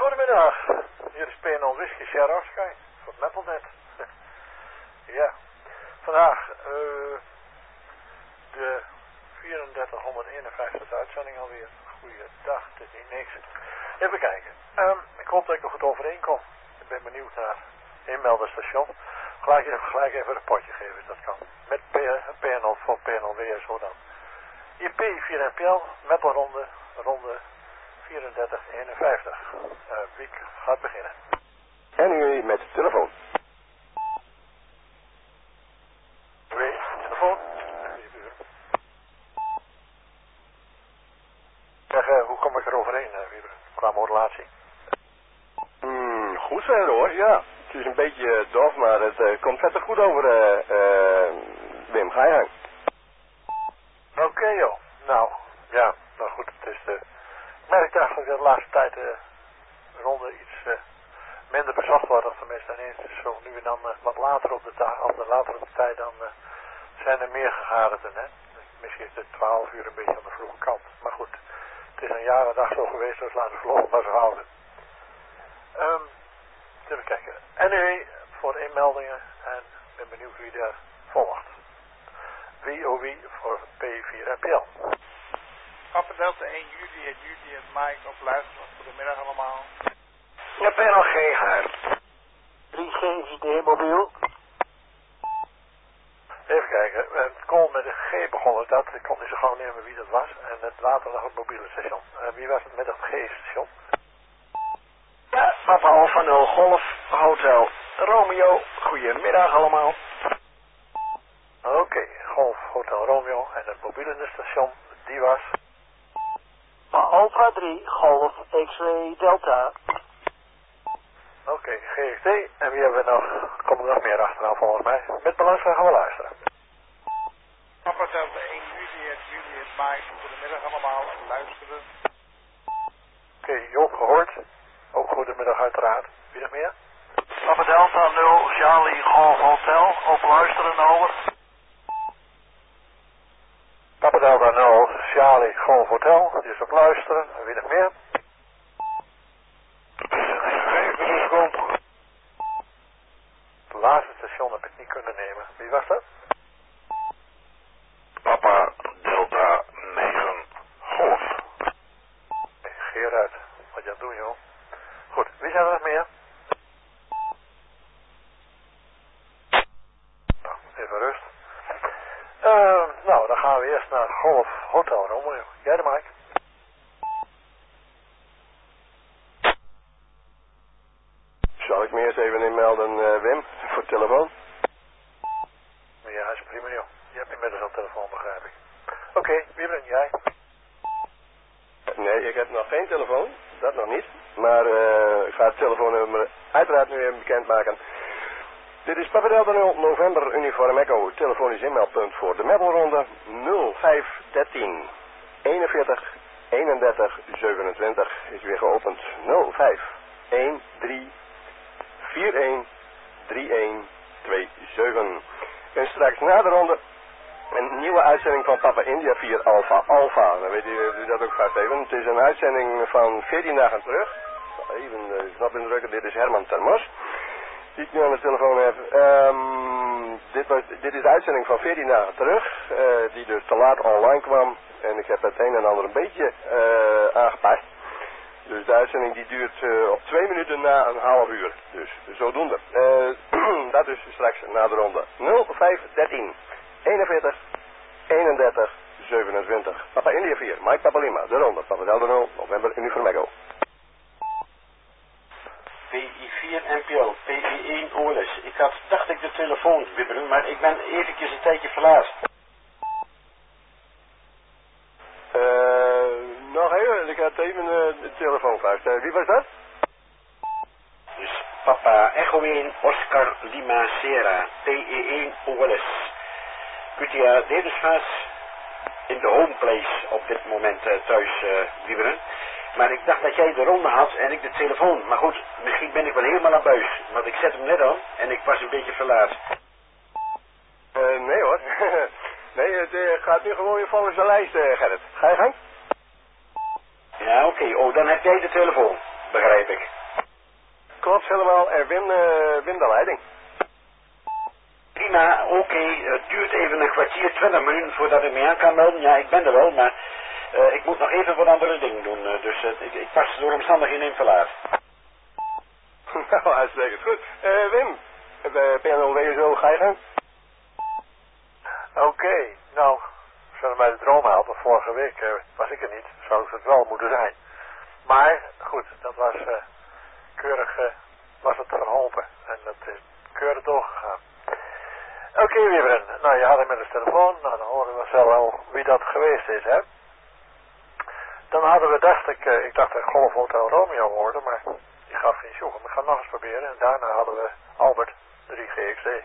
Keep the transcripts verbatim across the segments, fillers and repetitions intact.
Goedemiddag, hier is P en L Whisky Sierra Sky van Metalnet. Ja, vandaag uh, de vierendertighonderdeenenvijftigste uitzending alweer. Goeiedag, het is niet niks. Even kijken, um, ik hoop dat ik er goed overheen kom. Ik ben benieuwd naar inmelderstation. Gelijk, gelijk even een potje geven, dat kan. Met P en L voor P en L W zo dan. I P vier N P L, metalronde, ronde vierendertig eenenvijftig. Uh, Wiek gaat beginnen. En u met de telefoon. Twee, telefoon. Zeg, uh, hoe kom ik er overheen, uh, Wieber, qua modulatie? Hmm, goed verder hoor, ja. Het is een beetje dof, maar het uh, komt verder goed over, uh, uh, Wim. Ga je gang. Oké okay, joh. Nou, ja, nou goed, het is de... Ik merk eigenlijk dat de laatste tijd de uh, ronde iets uh, minder bezocht wordt, of tenminste ineens zo nu en dan uh, wat later op de dag, of de later op de tijd, dan uh, zijn er meer gegadigden, hè. Misschien is het twaalf uur een beetje aan de vroege kant, maar goed, het is een jaar en dag zo geweest, dus laten we voorlopig maar zo houden. Um, even kijken, anyway, voor de inmeldingen, en ik ben benieuwd wie er volgt. Wie of wie voor P vier N P L. Papa Delta één Julie en Julie en Mike op luisteren. Goedemiddag allemaal. Ja, P N L G haar. drie G I D mobiel. Even kijken, het call met een G begonnen dat, ik kon niet zo gauw nemen wie dat was. En het later nog het mobiele station. Uh, wie was het met het G-station? Ja, Papa Alpha nul Golf Hotel Romeo. Goedemiddag allemaal. Oké, okay, Golf Hotel Romeo en het mobiele station, die was... Alpha drie Golf X-ray Delta. Oké, okay, G X D. En wie hebben we nog? Komen er nog meer achteraan volgens mij. Met belangstelling gaan we luisteren. Papa Delta één Julie en Julie en Mike. Goedemiddag allemaal. Luisteren. Oké, okay, Joop gehoord. Ook goedemiddag uiteraard. Wie nog meer? Papa Delta nul Charlie Golf Hotel. Op luisteren over. Papa Delta nul Charlie Golf Hotel. Die is op luisteren. En wie nog meer? Het laatste station heb ik niet kunnen nemen. Wie was dat? Papa Delta negen Golf. Hey, Gerard, wat je aan het doen, joh. Goed, wie zijn er nog meer? Nou, even rust. Uh, nou, dan gaan we eerst naar Golf Hotel Romeo. Jij de Mike? Zal ik me eerst even inmelden, uh, Wim, voor telefoon? Ja, is prima, joh. Je hebt inmiddels al telefoon, begrijp ik. Oké, okay, wie ben jij? Nee, ik heb nog geen telefoon, dat nog niet. Maar uh, ik ga het telefoonnummer uiteraard nu even bekendmaken. Dit is Papa Delta nul November Uniform Echo, telefonisch inmeldpunt voor de metalronde nul vijf dertien eenenveertig eenendertig zevenentwintig is weer geopend. nul vijf een drie vier een drie een twee zeven. En straks na de ronde een nieuwe uitzending van Papa India vier Alpha Alpha. Dan weet u, u dat ook vast even. Het is een uitzending van veertien dagen terug. Even de knop indrukken, dit is Herman Termos. Die ik nu aan de telefoon heb. Um, dit, was, dit is de uitzending van veertien dagen terug. Uh, die dus te laat online kwam. En ik heb het een en ander een beetje uh, aangepast. Dus de uitzending die duurt uh, op twee minuten na een half uur. Dus zodoende. Uh, dat is straks na de ronde. nul vijf dertien eenenveertig eenendertig zevenentwintig. Papa India vier, Mike Papa Lima, de ronde. Papa Delta nul, November Uniform Echo. P I vier N P L, P I één O L S. Ik had, dacht ik de telefoon wibbelen, maar ik ben eventjes een tijdje verlaat. Uh, nog even, ik had even uh, de telefoon vast. Uh, wie was dat? Dus Papa Echo één, Oscar Lima Sierra, P I één O L S. Kunt u uh, deze in de home place op dit moment uh, thuis uh, wibbelen. Maar ik dacht dat jij de ronde had en ik de telefoon. Maar goed, misschien ben ik wel helemaal aan buis. Want ik zet hem net aan en ik was een beetje verlaat. Uh, nee hoor. Nee, het uh, gaat nu gewoon weer volgens de lijst, uh, Gerrit. Ga je gang? Ja, oké. Okay. Oh, dan heb jij de telefoon. Begrijp ik. en Wim, uh, Wim de leiding. Prima, oké. Okay. Het duurt even een kwartier, twintig minuten voordat ik me aan kan melden. Ja, ik ben er wel, maar uh, ik moet nog even wat andere dingen doen. Uh, dus uh, ik, ik pas door omstandigheden in verlaat. Nou, uitstekend. Goed. Uh, Wim, de P N L W zo, ga je gaan? Oké, okay, nou, zullen mij de droom helpen. Vorige week uh, was ik er niet, zou het wel moeten zijn. Maar, goed, dat was uh, keurig, uh, was het verholpen. En dat is keurig doorgegaan. Oké, okay, Wiebren, nou je had hem met de telefoon, nou dan horen we zelf wel wie dat geweest is, hè. Dan hadden we, dacht ik, uh, ik dacht dat Golf Hotel Romeo hoorde, maar die gaf geen sjoegen. We gaan nog eens proberen en daarna hadden we Albert drie G X D.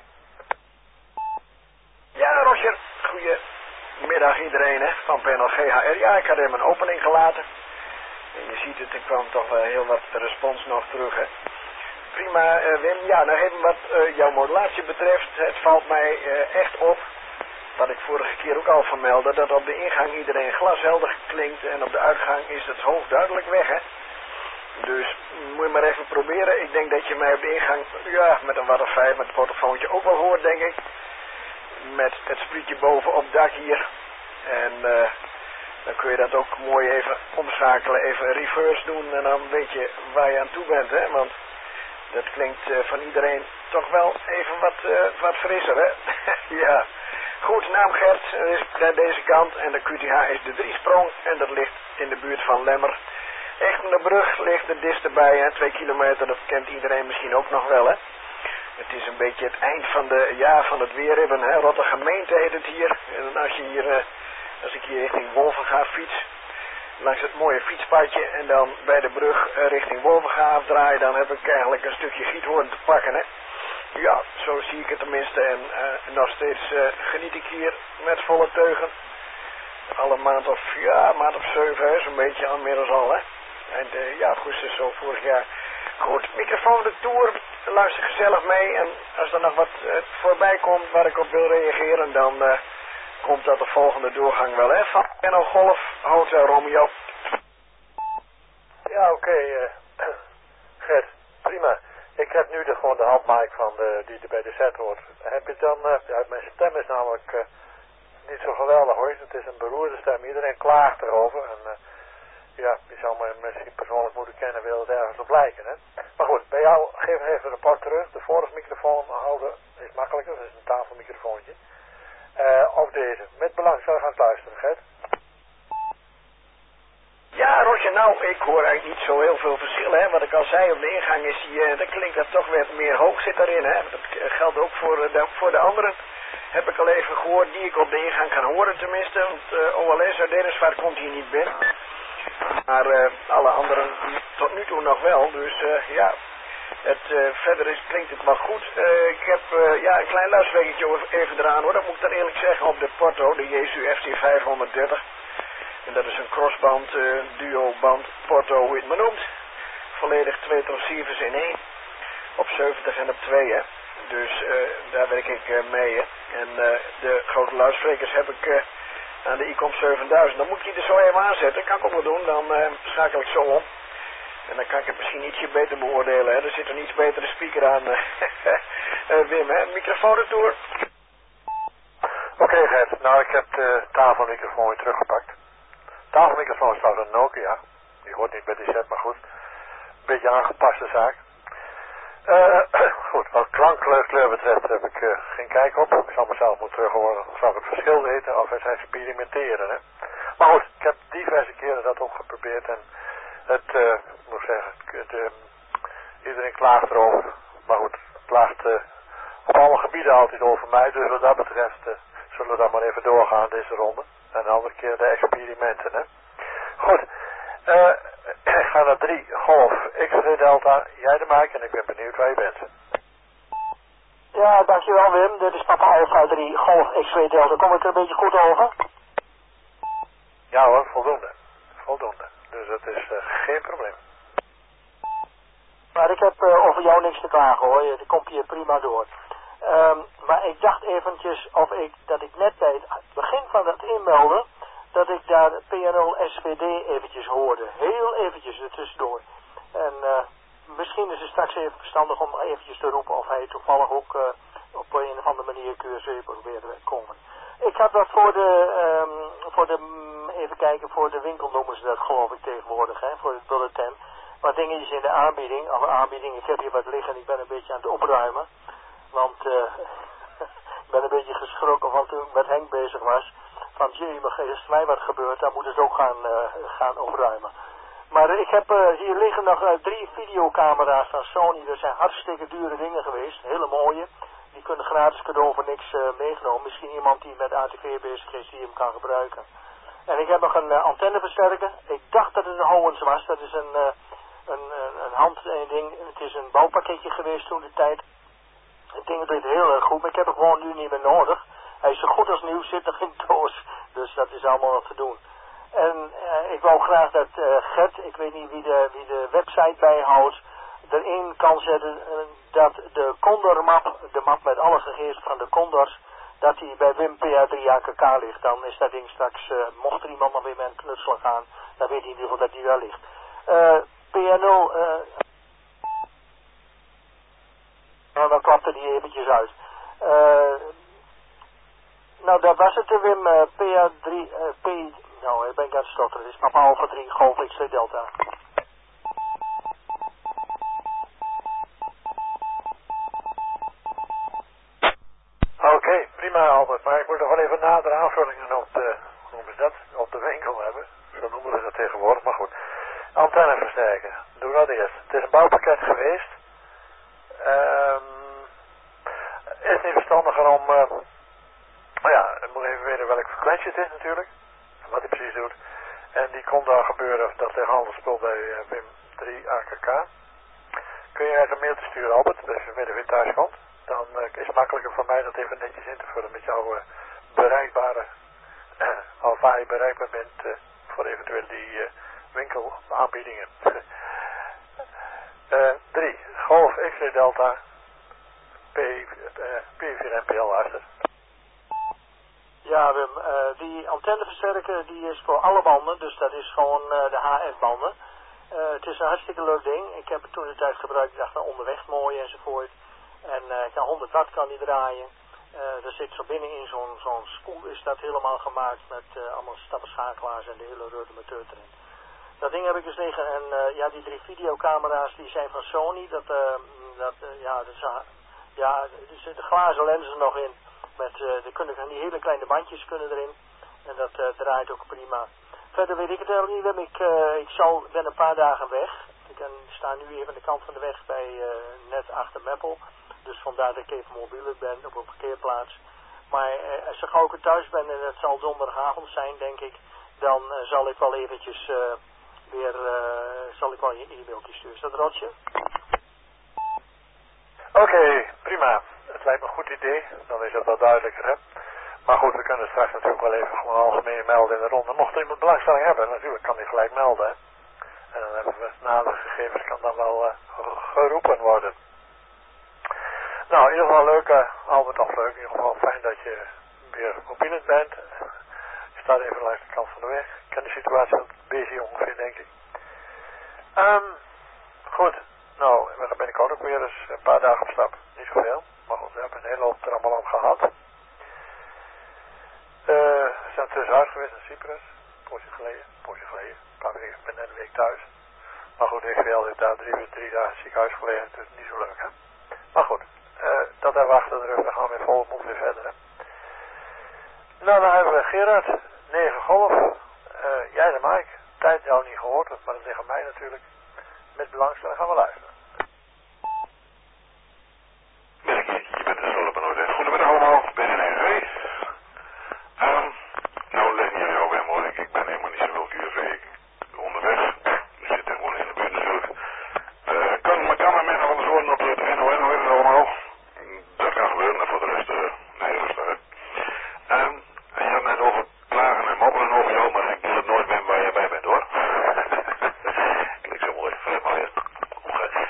Ja, Roger. Goedemiddag iedereen, hè, van P N L G H R. Ja, ik had even een opening gelaten. En je ziet het, er kwam toch wel heel wat respons nog terug, hè. Prima, uh, Wim. Ja, nou even wat uh, jouw modulatie betreft. Het valt mij uh, echt op, wat ik vorige keer ook al vermeldde, dat op de ingang iedereen glashelder klinkt en op de uitgang is het hoofd duidelijk weg, hè. Dus moet je maar even proberen. Ik denk dat je mij op de ingang, ja, met een watt of vijf, met het portofoontje ook wel hoort, denk ik. Met het sprietje boven op het dak hier. En uh, dan kun je dat ook mooi even omschakelen, even reverse doen en dan weet je waar je aan toe bent, hè. Want dat klinkt uh, van iedereen toch wel even wat, uh, wat frisser, hè. Ja. Goed, naam Gert, dat is aan deze kant en de Q T H is de driesprong en dat ligt in de buurt van Lemmer. Echtenebrug ligt er dichterbij, hè, twee kilometer, dat kent iedereen misschien ook nog wel, hè. Het is een beetje het eind van de, ja, van het weerribben, hè. Rotterdam gemeente heet het hier. En als je hier, uh, als ik hier richting Wolvenga fiets, langs het mooie fietspadje en dan bij de brug uh, richting Wolvenga afdraaien, dan heb ik eigenlijk een stukje Giethoorn te pakken, hè. Ja, zo zie ik het tenminste en uh, nog steeds uh, geniet ik hier met volle teugen. Alle maand of, ja, maand of zeven, hè, zo'n beetje al inmiddels al, hè. En uh, ja, augustus zo vorig jaar. Goed, microfoon de tour, luister gezellig mee en als er nog wat uh, voorbij komt waar ik op wil reageren, dan uh, komt dat de volgende doorgang wel, hè. Van P N L Golf, Hotel Romeo. Ja, oké, okay, uh, Gert, prima. Ik heb nu de, gewoon de handmic van de, die er bij de set hoort. Heb je dan, uh, ja, mijn stem is namelijk uh, niet zo geweldig hoor. Het is een beroerde stem, iedereen klaagt erover. En uh, ja, je zou me misschien persoonlijk moeten kennen, wil het ergens op lijken, hè. Maar goed, bij jou, geef even een rapport terug. De vorige microfoon houden is makkelijker, dat is een tafelmicrofoontje. Uh, of deze, met belangstelling gaan luisteren, Gert. Ja, Roger, nou, ik hoor eigenlijk niet zo heel veel verschil, hè. Wat ik al zei, op de ingang is die, uh, dan klinkt dat toch weer meer hoog zit daarin, hè. Dat geldt ook voor, uh, de, voor de anderen. Heb ik al even gehoord, die ik op de ingang kan horen tenminste. Want uh, O L S uit Denersvaart komt hier niet binnen. Maar uh, alle anderen tot nu toe nog wel, dus uh, ja. Het, uh, verder is, klinkt het wel goed. Uh, ik heb uh, ja, een klein luisterweggetje even eraan hoor, dat moet ik dan eerlijk zeggen, op de Porto, de Jesu F T vijfhonderddertig. En dat is een crossband, uh, duo-band Porto, hoe je het maar noemt. Volledig twee transceivers in één. Op zeventig en op twee, hè. Dus uh, daar werk ik uh, mee, hè. En uh, de grote luidsprekers heb ik uh, aan de ICOM zevenduizend. Dan moet ik die er zo even aanzetten. Kan ik ook wel doen, dan uh, schakel ik zo om. En dan kan ik het misschien ietsje beter beoordelen, hè. Er zit een iets betere speaker aan, uh, uh, Wim, hè. Microfoon erdoor. Oké, okay, Gert. Nou, ik heb de tafelmicrofoon weer teruggepakt. Tafelmicrofoon staat een Nokia. Die hoort niet bij die set, maar goed. Beetje aangepaste zaak. Uh, goed, wat klankkleur betreft heb ik uh, geen kijk op. Ik zal mezelf moeten terug horen. Dan zal ik het verschil weten of het experimenteren. Hè. Maar goed, ik heb diverse keren dat ook geprobeerd. En het, uh, moet ik zeggen, het, uh, iedereen klaagt erover. Maar goed, het klaagt uh, op alle gebieden altijd over mij. Dus wat dat betreft uh, zullen we dan maar even doorgaan deze ronde. En een andere keer de experimenten, hè. Goed. Uh, ik ga naar drie Golf X-ray Delta. Jij de Mike en ik ben benieuwd waar je bent. Ja, dankjewel Wim. Dit is Papa Alpha drie Golf X-ray Delta. Kom ik er een beetje goed over? Ja hoor, voldoende. Voldoende. Dus dat is uh, geen probleem. Maar ik heb uh, over jou niks te klagen hoor. Je komt hier prima door. Um, maar ik dacht eventjes of ik, dat ik net bij het begin van het inmelden, dat ik daar P N L S V D eventjes hoorde. Heel eventjes er tussendoor. En uh, misschien is het straks even verstandig om eventjes te roepen of hij toevallig ook uh, op een of andere manier Q S E probeert te komen. Ik had dat voor de, um, voor de, even kijken, voor de winkel noemen ze dat geloof ik tegenwoordig, hè, voor het bulletin. Wat dingetjes in de aanbieding, of aanbieding, ik heb hier wat liggen en ik ben een beetje aan het opruimen. Want uh, ik ben een beetje geschrokken van toen ik met Henk bezig was. Van jee, maar is mij wat gebeurd, dan moet het ook gaan, uh, gaan opruimen. Maar ik heb uh, hier liggen nog uh, drie videocamera's van Sony. Dat zijn hartstikke dure dingen geweest, hele mooie. Die kunnen gratis cadeau voor niks uh, meegenomen. Misschien iemand die met A T V bezig is die hem kan gebruiken. En ik heb nog een uh, antenneversterker. Ik dacht dat het een Howens was. Dat is een, uh, een, een, een handding. Het is een bouwpakketje geweest toen de tijd. Het ding doet heel erg goed, maar ik heb het gewoon nu niet meer nodig. Hij is zo goed als nieuw, zit nog in de doos. Dus dat is allemaal wat te doen. En uh, ik wou graag dat uh, Gert, ik weet niet wie de, wie de website bijhoudt, erin kan zetten uh, dat de Condor map, de map met alle gegevens van de Condors, dat die bij Wim P A drie A K K ligt. Dan is dat ding straks, uh, mocht er iemand nog weer met een knutsel gaan, dan weet hij in ieder geval dat die daar ligt. Uh, P A nul, uh, nou dan klapte die eventjes uit. Uh, nou dat was het, Wim, uh, P A drie, uh, P, nou ik ben ik aan het stotteren, het is Papa Alpha drie, Golf X twee Delta. Oké, okay, prima Albert, maar ik moet nog wel even nadere aanvullingen op de, hoe noemen ze dat, op de winkel hebben. Zo noemen ze dat tegenwoordig, maar goed. Antenne versterken, doe dat eerst. Het is een bouwpakket geweest. Um, is niet verstandiger om, uh, nou ja, ik moet even weten welk frequentie het is natuurlijk. Wat hij precies doet. En die kon daar gebeuren, dat ligt handelsspul bij uh, Wim drie A K K. Kun je uit een mailtje sturen Albert, als je midden weer thuis komt. Dan uh, is het makkelijker voor mij dat even netjes in te vullen met jouw uh, bereikbare, uh, of waar je bereikbaar bent uh, voor eventueel die uh, winkelaanbiedingen. uh, drie. Golf X twee Delta P, uh, P vier M P L luister. Ja Wim, uh, die antenneversterker die is voor alle banden, dus dat is gewoon uh, de H F banden. Uh, het is een hartstikke leuk ding. Ik heb het toen de tijd gebruikt, ik dacht van onderweg mooi enzovoort. En uh, kan honderd watt kan die draaien. Uh, er zit zo binnen in zo'n zo'n spoel is dat helemaal gemaakt met uh, allemaal stappenschakelaars en de hele rudimenteur erin. Dat ding heb ik dus liggen en uh, ja, die drie videocamera's die zijn van Sony. Dat, uh, dat uh, ja, dat is, uh, ja, er zitten glazen lenzen nog in. Met, uh, er kunnen die hele kleine bandjes kunnen erin. En dat uh, draait ook prima. Verder weet ik het helemaal niet. Ik, uh, ik zal, ben een paar dagen weg. Ik ben, sta nu even aan de kant van de weg bij uh, net achter Meppel. Dus vandaar dat ik even mobiel ben op een parkeerplaats. Maar uh, als ik ook thuis ben en het zal donderdagavond zijn denk ik. Dan uh, zal ik wel eventjes uh, weer, uh, zal ik wel een e-mailtje sturen. Is dat Rotje? Oké, okay, prima. Het lijkt me een goed idee. Dan is het wat duidelijker, hè. Maar goed, we kunnen straks natuurlijk wel even gewoon algemeen melden in de ronde. Mocht er iemand belangstelling hebben, natuurlijk kan hij gelijk melden. Hè. En dan hebben we nadere gegevens, kan dan wel uh, geroepen worden. Nou, in ieder geval leuk, uh, Albert, of leuk. In ieder geval fijn dat je weer mobiel bent. Je staat even langs de kant van de weg. Ik ken de situatie wel een beetje ongeveer, denk ik. Um, goed, nou, we gaan binnenkort ook weer eens een paar dagen op stap. Niet zoveel, maar goed, we hebben een hele hoop er allemaal om gehad. Uh, we zijn tussenuit geweest in Cyprus, een poosje geleden, een poosje geleden, een paar weken, ik ben net een week thuis. Maar goed, ik heb daar drie, drie dagen in het ziekenhuis gelegen, dus niet zo leuk, hè. Maar goed, uh, dat hebben we achter de rug, dan gaan we weer vol mond weer verder, hè. Nou, dan hebben we Gerard, negen Golf, uh, jij de Mike, tijd jou niet gehoord, maar dat ligt aan mij natuurlijk. Met belangstelling gaan we luisteren. Merk je, je bent er zo op een orde. Goedemiddag allemaal, ik ben in N G. Um, nou, leg niet aan jou, Wim, hoor. Ik, ik ben helemaal niet zoveel uur onderweg. Ik zit gewoon in de buurt natuurlijk. Uh, kan mijn cameraman nog wel eens worden op het N O N, hoe heet het allemaal? Dat kan gebeuren, en voor de rest, uh, nee, rustig, hè. Um, en je had net over klagen en mopperen over jou, maar ik doe het nooit meer waar je bij bent, hoor. Klinkt zo mooi, verder maar weer.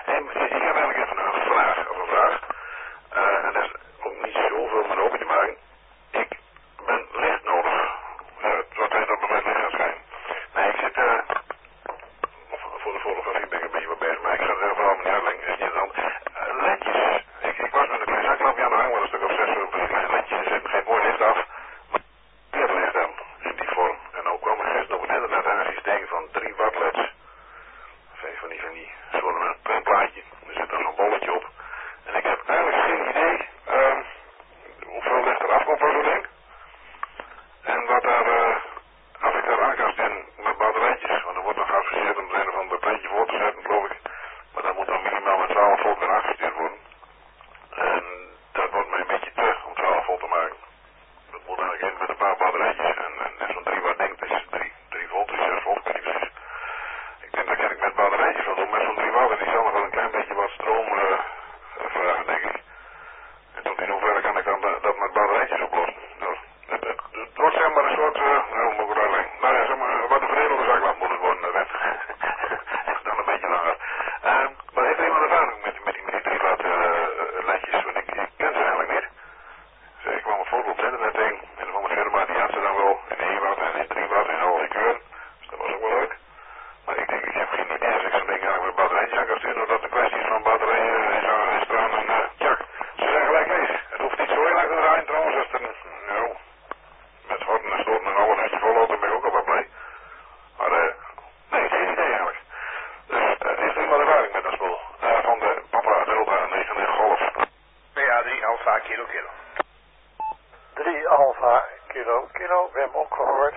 zo'n een plaatje. Er zit dan zo'n bolletje op. En ik heb eigenlijk geen idee uh, hoeveel ligt er afkomt van zo'n ding. En wat daar, uh, als ik daar aankast in met batterijtjes, want er wordt nog geadviseerd om er een of ander plaatje voor te zetten, geloof ik. Maar dat moet dan minimaal met twaalf volt weer aangestuurd worden. En dat wordt mij een beetje te om twaalf volt te maken. Dat moet eigenlijk in met een paar batterijtjes. En, en, en zo'n drie watt ding, dat is drie volt, zes volt, ik weet niet precies. Ik denk dat kan ik met batterijtjes wel doen, met zo'n drie watt. En die zal nog wel een klein beetje wat stroom uh, vragen, denk ik. En tot in hoeverre kan ik dan de, dat met batterijtjes oplossen? Nou, het, het, het wordt zeg maar een soort, uh, nou, hoe moet ik het uitleggen? Nou ja, zeg maar, wat een verdeelde zaklamp moet het worden. Dat is dan een beetje langer. Uh, maar heeft er iemand ervaring met, met, die, met die drie watt uh, ledjes? Want ik, ik ken ze eigenlijk niet. Dus ik kwam een foto op het internet tegen. En van mijn firma, die had ze dan wel in één watt en in drie watt en al die kleur. Dus dat was ook wel leuk. Maar ik denk, ik heb geen idee als ik zo'n ding eigenlijk met batterijtjes aan kan sturen, dat de kwestie is van batterijen en zo en straan en uh, tjak. Ze zijn gelijk leeg. Het hoeft niet zo heel erg te draaien trouwens, als het een, nou, met horten en stoten en alles als je vol loopt, dan ben ik ook al wat blij. Maar uh, nee, geen idee eigenlijk. Dus uh, heeft er iemand ervaring met dat spul? Uh, van de Papa Delta negen Golf. P A drie Alpha Kilo Kilo. drie Alpha Kilo Kilo, Wim ook gehoord.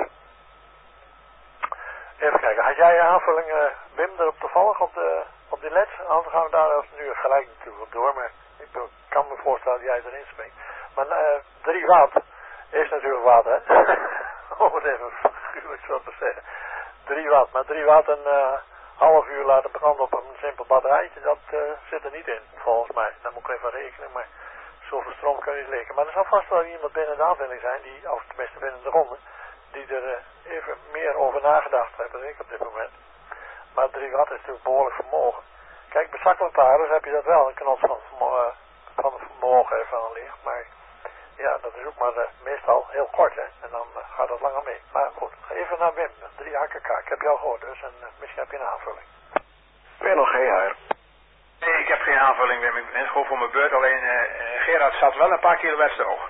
Even kijken, had jij je aanvulling, uh, Wim, erop toevallig op, de, op die leds? Anders gaan we daar als nu gelijk natuurlijk op door, maar ik kan me voorstellen dat jij erin springt. Maar uh, drie watt is natuurlijk wat, hè? Om het even figuurlijk zo te zeggen. drie watt, maar drie watt een uh, half uur laten branden op een simpel batterijtje, dat uh, zit er niet in, volgens mij. Daar moet ik even rekenen, maar zoveel stroom kun je niet liggen. Maar er zal vast wel iemand binnen de aanvulling zijn, die, of tenminste binnen de ronde, die er uh, even meer over nagedacht hebben dan ik op dit moment. Maar drie watt is natuurlijk behoorlijk vermogen. Kijk, bij zaklantaarns heb je dat wel, een knot van, uh, van het vermogen even aan ligt, maar ja, dat is ook maar uh, meestal heel kort, hè, en dan uh, gaat dat langer mee. Maar goed, even naar Wim, drie A K K, ik heb jou gehoord dus, en uh, misschien heb je een aanvulling. Ben je nog geen haar? Nee, ik heb geen aanvulling, Wim. Ik ben gewoon voor mijn beurt. Alleen uh, uh, Gerard zat wel een paar kilo westerhoog.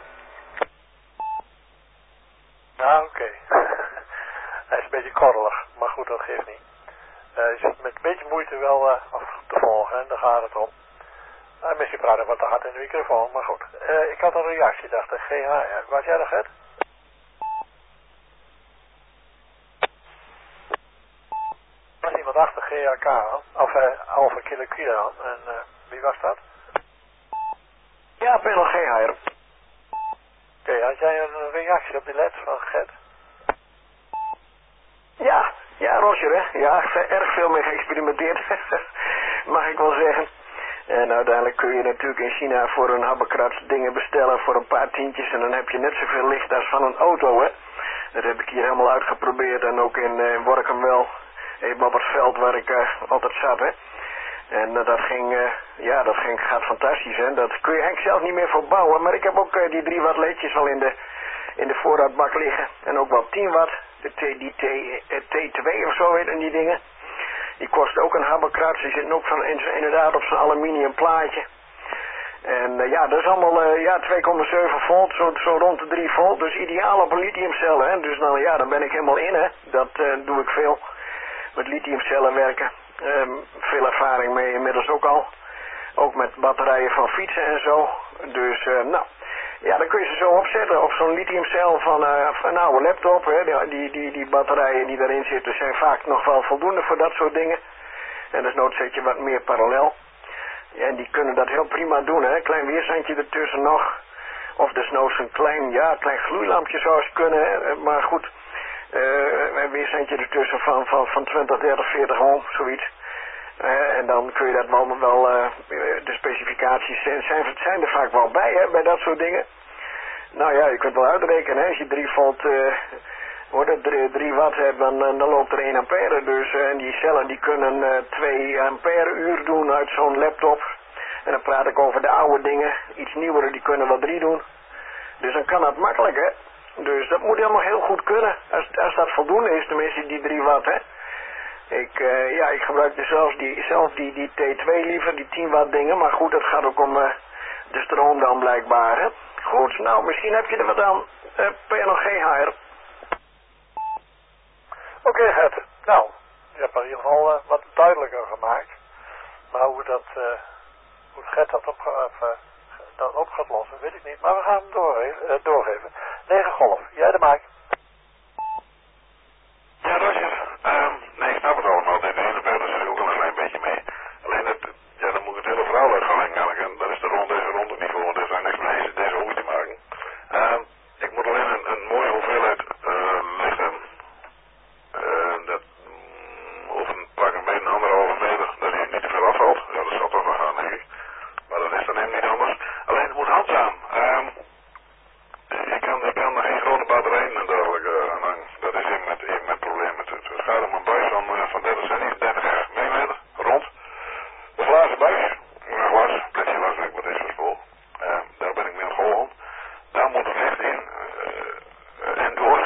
Nou, oké. Okay. Hij is een beetje korrelig, maar goed, dat geeft niet. Uh, je zit met een beetje moeite wel uh, af te volgen, en daar gaat het om. Uh, misschien praat ik wat te hard in de microfoon, maar goed. Uh, ik had een reactie, dacht ik. G H R. Was jij er, Gert? Er was iemand achter G H K aan, of uh, Alpha Kilo Kilo aan. En uh, wie was dat? Ja, ben nog geen haar. Oké, okay, had jij een reactie op die leds van Gert? Ja, ja, Roger, hè. Ja, erg veel mee geëxperimenteerd, mag ik wel zeggen. En uiteindelijk kun je natuurlijk in China voor een habbekrats dingen bestellen voor een paar tientjes en dan heb je net zoveel licht als van een auto, hè. Dat heb ik hier helemaal uitgeprobeerd en ook in uh, Workum wel, even op het veld waar ik uh, altijd zat, hè. En uh, dat ging, uh, ja, dat ging, gaat fantastisch, hè. Dat kun je eigenlijk zelf niet meer voor bouwen, maar ik heb ook uh, die drie watt ledjes al in de, in de voorraadbak liggen. En ook wel tien watt, de T, die T, uh, T twee of zo heet die dingen. Die kost ook een habbekrats, die zitten ook van, inderdaad op zo'n aluminium plaatje. En uh, ja, dat is allemaal uh, ja, twee komma zeven volt, zo, zo rond de drie volt, dus ideaal op een lithiumcel, hè. Dus nou ja, dan ben ik helemaal in, hè. Dat uh, doe ik veel, met lithiumcellen werken. Um, veel ervaring mee inmiddels ook al. Ook met batterijen van fietsen en zo. Dus, uh, nou, ja, dan kun je ze zo opzetten op zo'n lithiumcel van, uh, van een oude laptop. Hè. Die, die, die batterijen die daarin zitten zijn vaak nog wel voldoende voor dat soort dingen. En desnoods zet je wat meer parallel. Ja, en die kunnen dat heel prima doen, hè. Klein weerstandje ertussen nog. Of desnoods een klein, ja, klein gloeilampje zou eens kunnen, hè. Maar goed, uh, een weerstandje ertussen van, van, van twintig, dertig, veertig ohm, zoiets. Uh, en dan kun je dat wel, wel uh, de specificaties zijn, zijn er vaak wel bij, hè, bij dat soort dingen. Nou ja, je kunt wel uitrekenen, hè, als je drie volt, uh, drie watt hebt, dan, dan loopt er één ampère. Dus, uh, en die cellen die kunnen uh, twee ampère uur doen uit zo'n laptop. En dan praat ik over de oude dingen, iets nieuwere, die kunnen wel drie doen. Dus dan kan dat makkelijk, hè. Dus dat moet helemaal heel goed kunnen, als, als dat voldoende is, tenminste die drie watt, hè. Ik, uh, ja, ik gebruik dus zelfs die, zelf die, die T twee liever, die tien watt dingen. Maar goed, het gaat ook om uh, de stroom dan blijkbaar, hè. Goed, nou, misschien heb je er wat aan. Uh, ben je nog geen haar? Oké, okay, Gert. Nou, je hebt in ieder geval uh, wat duidelijker gemaakt. Maar hoe dat, uh, hoe Gert dat op, of, uh, dat op gaat lossen, weet ik niet. Maar we gaan hem doorgeven. Uh, doorgeven. negen golf, jij de maak. Ja, Roger. Um, nee, ik snap het allemaal. De hele verder is er ook al een klein beetje mee. Alleen het, ja, dan moet ik het hele verhaal uit gaan leggen. En dan is de ronde, deze ronde niet voor. Er zijn niks met deze, deze hoogte te maken. Um, ik moet alleen een, een mooie hoeveelheid uh, licht hebben. Uh, dat um, of een pak een beetje een anderhalve meter, dat hij niet te veel afvalt. Ja, dat zal toch wel gaan, denk ik. Maar dat is dan helemaal niet anders. Alleen het moet handzaam. Um, ik kan, ik kan er geen grote batterijen en dergelijke uh, aan hangen. Dat is even met, even met probleem. Het, het gaat om een buis van, uh, van dertig millimeter rond. Een glazen buis. Een glas, plekje glas, weet ik wat is voor spoor. Uh, daar ben ik mee aan het golven. Daar moet het licht in. Uh, uh, en door.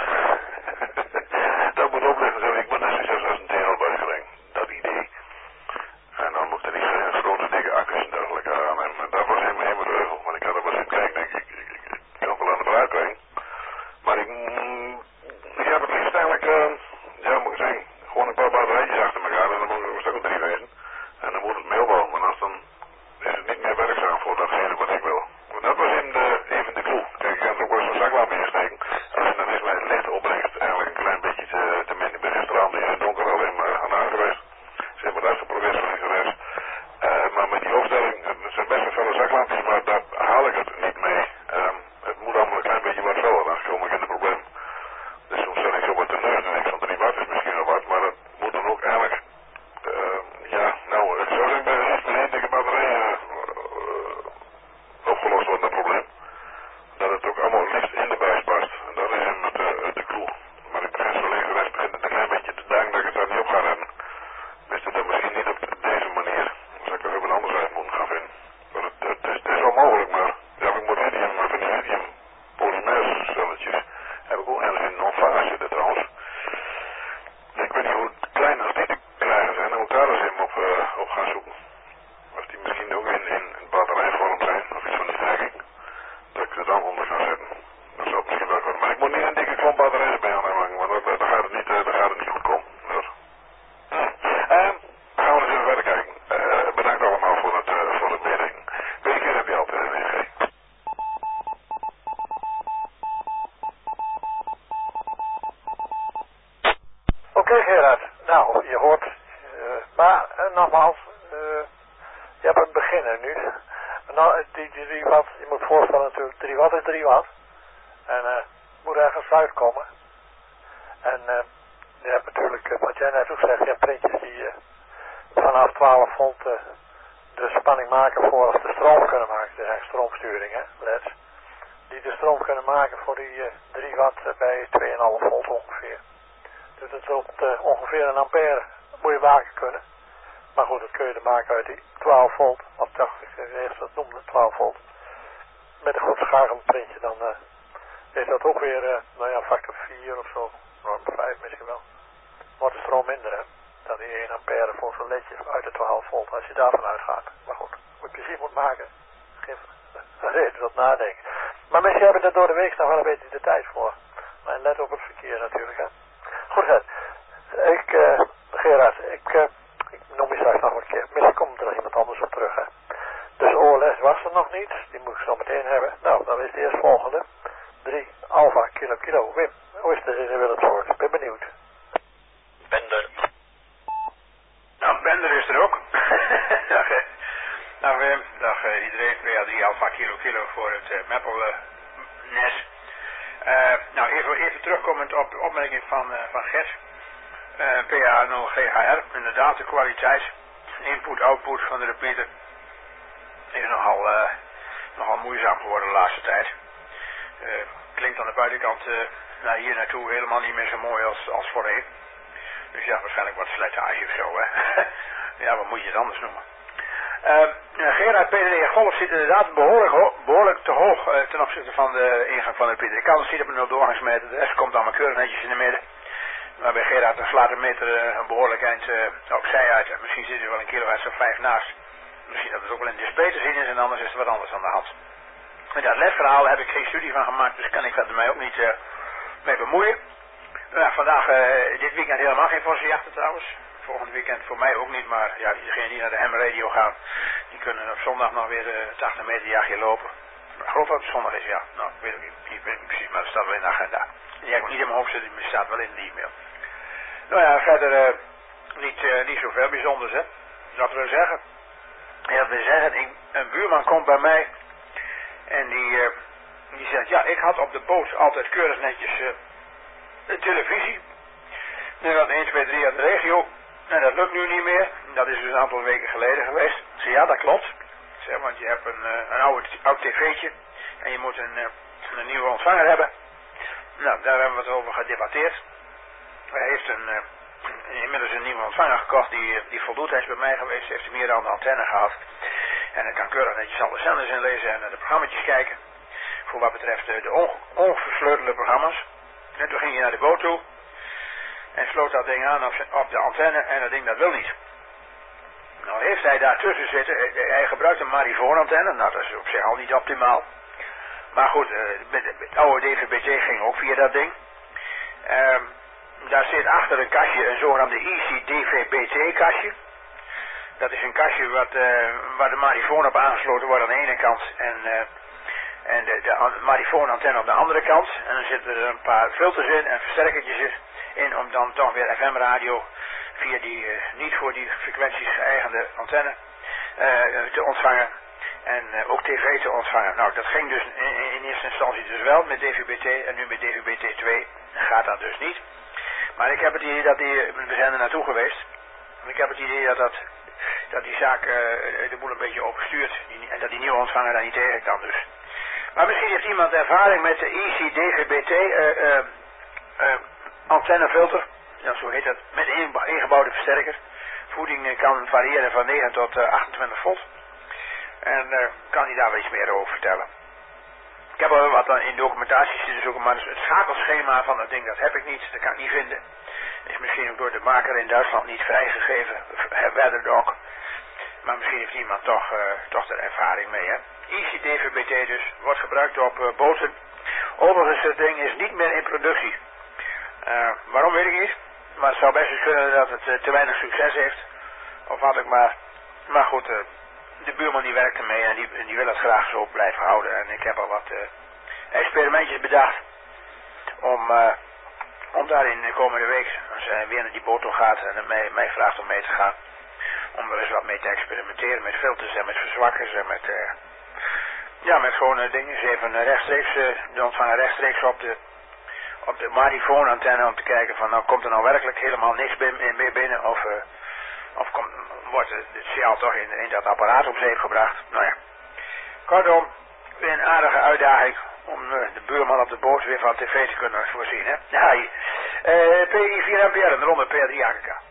Dat moet oplichten. Zo. Ik ben net zoiets als een T L-buis gelegd. Dat idee. En dan moet er niet geen grote dikke accu's en dergelijke aan. En, en dat was helemaal helemaal de regel. Want ik had er wel eens in kijken, denk ik. Ik, ik, ik, ik kan wel aan de praat krijgen. Maar ik, mm, ik heb het liefst eigenlijk, uh, ja, moet ik zeggen, gewoon een paar batterijtjes achter elkaar. En dan moet het ook drie wezen. En dan moet het meelbouwen. Maar anders dan is het niet meer werkzaam voor datgene wat ik wil. Maar dat was even de, even de clue. Kijk, ik kan er ook wel eens een zaklamp in steken. En dan is mijn lichtopbrengst eigenlijk een klein beetje te, te min. Ik ben gisteravond in het donker alleen maar aan de hand geweest. Ze hebben het uitgeprobeerd van links en rechts. Uh, maar met die opstelling, het zijn best wel felle zaklampjes, maar daar haal ik het niet mee. Um, het moet allemaal een klein beetje wat feller, dan kom ik in het probleem. Dus soms zet ik zo wat te neus en ik van drie watt is misschien nog wat, maar dat moet dan ook eigenlijk, uh, ja, nou, ik zou zeggen, bij de met één dikke batterij uh, uh, opgelost wordt dat probleem. Dat het ook allemaal liefst in de buis past. En dat is hem met uh, de clue. Maar ik begin zo links en rechts begint het een klein beetje te denken dat ik het daar niet op ga redden. Wist het dan misschien niet op deze manier. Dan zou ik er even anders uit moeten gaan vinden. Maar het, het, is, het is wel mogelijk, maar ja, ik moet lithium, van die lithium polymeercelletjes heb ik ook ergens in non-fase zitten trouwens. Ik weet niet hoe klein als die te krijgen zijn, dan moet ik daar eens even op, uh, op gaan zoeken. Als die misschien ook in, in, in batterijvorm zijn, of iets van die strekking, dat ik er dan onder ga zetten. Dat zou het misschien wel kunnen. Maar ik moet niet een dikke klomp batterijen bij aanhangen, want dan, dan, gaat het niet, uh, dan gaat het niet goed komen. Dus. Hmm. Uh, gaan we eens even verder kijken. Uh, bedankt allemaal voor het, uh, voor het meedenken. Welke keer heb je altijd een E G? Oké okay, Gerard, nou je hoort, uh, maar uh, nogmaals, uh, je hebt een beginner nu. Nou, die, die drie watt, je moet voorstellen natuurlijk, drie watt is drie watt. En uh, moet ergens uitkomen. En uh, je hebt natuurlijk, uh, wat jij net ook zegt, je hebt printjes die uh, vanaf twaalf volt uh, de spanning maken voor als de stroom kunnen maken. Dat zijn stroomsturing, hè, L E D's. Die de stroom kunnen maken voor die uh, drie watt uh, bij twee komma vijf volt ongeveer. Dus dat zult uh, ongeveer een ampère moet je maken kunnen. Maar goed, dat kun je er maken uit die twaalf volt. Of dacht ik eerst dat noemde, twaalf volt. Met een goed scharrend printje dan uh, is dat ook weer, uh, nou ja, factor vier of zo. Nou, vijf misschien wel. Wordt de stroom minder, hè. Dan die één ampère voor zo'n ledje uit de twaalf volt, als je daarvan uitgaat. Maar goed, wat je precies moet maken, geef reden tot nadenken. Maar mensen hebben er door de week nog wel een beetje de tijd voor. Maar let op het verkeer natuurlijk, hè. Goed, hè. Ik, uh, Gerard, ik, uh, ik noem je straks nog een keer. Misschien komt er nog iemand anders op terug, hè. Dus O L S was er nog niet, die moet ik zo meteen hebben. Nou, dan is de eerstvolgende. drie Alpha Kilo Kilo. Wim, hoe is het in Willemsvoort? Ik ben benieuwd. Bender. Nou, Bender is er ook. dag, eh. Nou, Wim, dag uh, iedereen. W A drie Alpha Kilo Kilo voor het uh, Maple uh, N E S. Uh, nou, even, even terugkomend op de opmerking van, uh, van Gert. Uh, P A nul G H R, inderdaad de kwaliteit, input-output van de repeater is nogal, uh, nogal moeizaam geworden de laatste tijd. Uh, klinkt aan de buitenkant uh, naar hier naartoe helemaal niet meer zo mooi als, als voorheen. Dus ja, waarschijnlijk wat slijtage of zo, hè. Ja, wat moet je het anders noemen? Uh, Gerard P D D Golf zit inderdaad behoorlijk, ho behoorlijk te hoog uh, ten opzichte van de ingang van de repeater. Ik kan het zien op een nul doorgangsmeter, de rest komt allemaal keurig netjes in de midden. Maar bij Gerard dan slaat de meter uh, een behoorlijk eind uh, opzij uit. En misschien zit er wel een kilowatt of vijf naast. Misschien dat het ook wel in het display te zien is en anders is er wat anders aan de hand. Met dat L E D-verhaal heb ik geen studie van gemaakt, dus kan ik verder mij ook niet uh, mee bemoeien. Uh, vandaag, uh, dit weekend helemaal geen vossenjachten trouwens. volgend weekend voor mij ook niet, maar ja, diegenen die naar de M-radio gaan, die kunnen op zondag nog weer uh, het tachtig meter jachtje lopen. Ik geloof dat het zondag is, ja. Nou, weet ik niet, ik weet niet precies, maar dat staat wel in de agenda. Die heb ik niet in mijn hoofd zitten, maar staat wel in de e-mail. Nou ja, verder uh, niet, uh, niet zoveel bijzonders, hè. Dat wil zeggen. Ja, dat wil zeggen, ik, een buurman komt bij mij en die, uh, die zegt, ja, ik had op de boot altijd keurig netjes uh, de televisie. Nu dat één, twee, drie uit de regio. En dat lukt nu niet meer. Dat is dus een aantal weken geleden geweest. Ik zei, ja, dat klopt. Ik zei, want je hebt een, een oude, oud tv'tje. En je moet een, een nieuwe ontvanger hebben. Nou, daar hebben we het over gedebatteerd. Hij heeft een, uh, inmiddels een nieuwe ontvanger gekocht die, die voldoet. Hij is bij mij geweest, heeft meer dan de antenne gehad. En dan kan keurig netjes alle zenders inlezen en naar de programma's kijken. Voor wat betreft uh, de on, onversleutelde programma's. En toen ging hij naar de boot toe. En sloot dat ding aan op, op de antenne en dat ding dat wil niet. Nou heeft hij daar tussen zitten, hij, hij gebruikt een Marivoon antenne, nou dat is op zich al niet optimaal. Maar goed, uh, het oude D V B T ging ook via dat ding. Uh, daar zit achter een kastje een zogenaamde I C D V B T kastje. Dat is een kastje wat, uh, waar de Marivoon op aangesloten wordt aan de ene kant en, uh, en de, de Marivoon antenne op de andere kant. En dan zitten er een paar filters in en versterkertjes in om dan toch weer F M radio via die uh, niet voor die frequenties geëigende antenne uh, te ontvangen en uh, ook tv te ontvangen. Nou, dat ging dus in, in eerste instantie dus wel met D V B T en nu met D V B T twee gaat dat dus niet. Maar ik heb het idee dat die, we zijn er naartoe geweest, en ik heb het idee dat, dat, dat die zaak uh, de boel een beetje overstuurt die, en dat die nieuwe ontvanger daar niet tegen kan dus. Maar misschien heeft iemand ervaring met de I C D V B T uh, uh, uh, antennefilter, ja, zo heet dat, met een ingebouwde versterker. Voeding kan variëren van negen tot uh, achtentwintig volt. En uh, kan hij daar wel iets meer over vertellen. Ik heb al wat in documentatie zitten zoeken, maar het schakelschema van dat ding, dat heb ik niet, dat kan ik niet vinden. Is misschien ook door de maker in Duitsland niet vrijgegeven, Weatherdock. Maar misschien heeft iemand toch, uh, toch er ervaring mee, hè. I C D V B T dus, wordt gebruikt op uh, boten. Overigens, het ding is niet meer in productie. Uh, waarom weet ik niet, maar het zou best eens kunnen dat het uh, te weinig succes heeft. Of wat ik maar, maar goed, uh, de buurman die werkt ermee en die, die wil het graag zo blijven houden. En ik heb al wat uh, experimentjes bedacht om, uh, om daar in de komende week, als hij weer naar die boot toe gaat en mij, mij vraagt om mee te gaan, om er eens wat mee te experimenteren met filters en met verzwakkers en met, uh, ja, met gewone dingen. Ze even rechtstreeks, uh, de ontvanger rechtstreeks op de op de Marivoon antenne om te kijken van, nou komt er nou werkelijk helemaal niks meer binnen of, uh, of komt, wordt het signaal toch in, in dat apparaat op zeep gebracht. Nou ja, kortom, weer een aardige uitdaging om uh, de buurman op de boot weer van tv te kunnen voorzien, hè. Ja, uh, P I vier M P R en eronder P R drie A K K. Oké,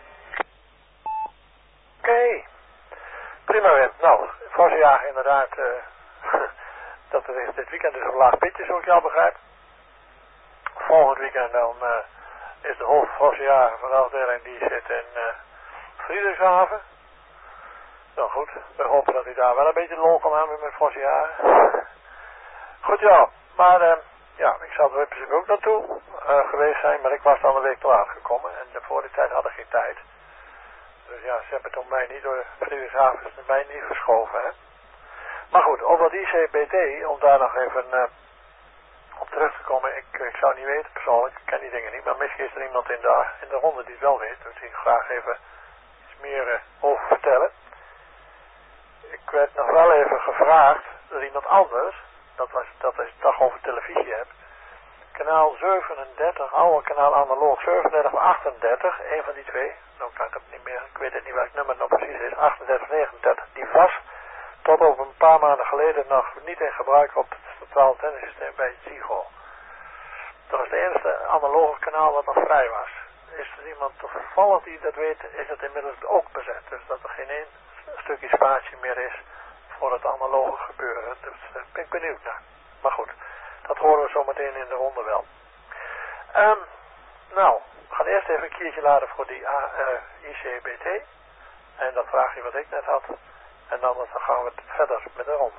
okay. Prima Wim. Nou, Vossenjagen inderdaad, uh, dat er dit weekend dus een laag pitje, zo ik jou begrijp. Volgend weekend dan uh, is de hoofdvossenjager van de afdeling die zit in uh, Friedrichshaven. Nou goed, we hopen dat hij daar wel een beetje lol kan hebben met vossenjagen. Goed ja, maar uh, ja, ik zou er in principe ook naartoe uh, geweest zijn, maar ik was dan een week te laat gekomen en voor die tijd had ik geen tijd. Dus ja, ze hebben het om mij niet door Friedrichshaven is met mij niet verschoven, hè. Maar goed, over die I C B T, om daar nog even uh, op terug te komen, ik, ik zou niet weten persoonlijk, ik ken die dingen niet, maar misschien is er iemand in de, in de ronde die het wel weet, dus ik graag even iets meer uh, over vertellen. Ik werd nog wel even gevraagd door iemand anders, dat was dat is dag over televisie heb, kanaal zevenendertig, oude kanaal analoog, zevenendertig of achtendertig, een van die twee, nou kan ik het niet meer, ik weet het niet welk nummer nou precies is, achtendertig, negenendertig, die was tot over een paar maanden geleden nog niet in gebruik op het centraal antennesysteem bij het Ziggo. Dat was het enige analoge kanaal wat nog vrij was. Is er iemand toevallig die dat weet, is het inmiddels ook bezet. Dus dat er geen één stukje spatie meer is voor het analoge gebeuren. Dus daar uh, ben ik benieuwd naar. Maar goed, dat horen we zo meteen in de ronde wel. Um, nou, we gaan eerst even een kiertje laden voor die uh, I C B T. En dat vraagje wat ik net had. En dan gaan we verder met de ronde.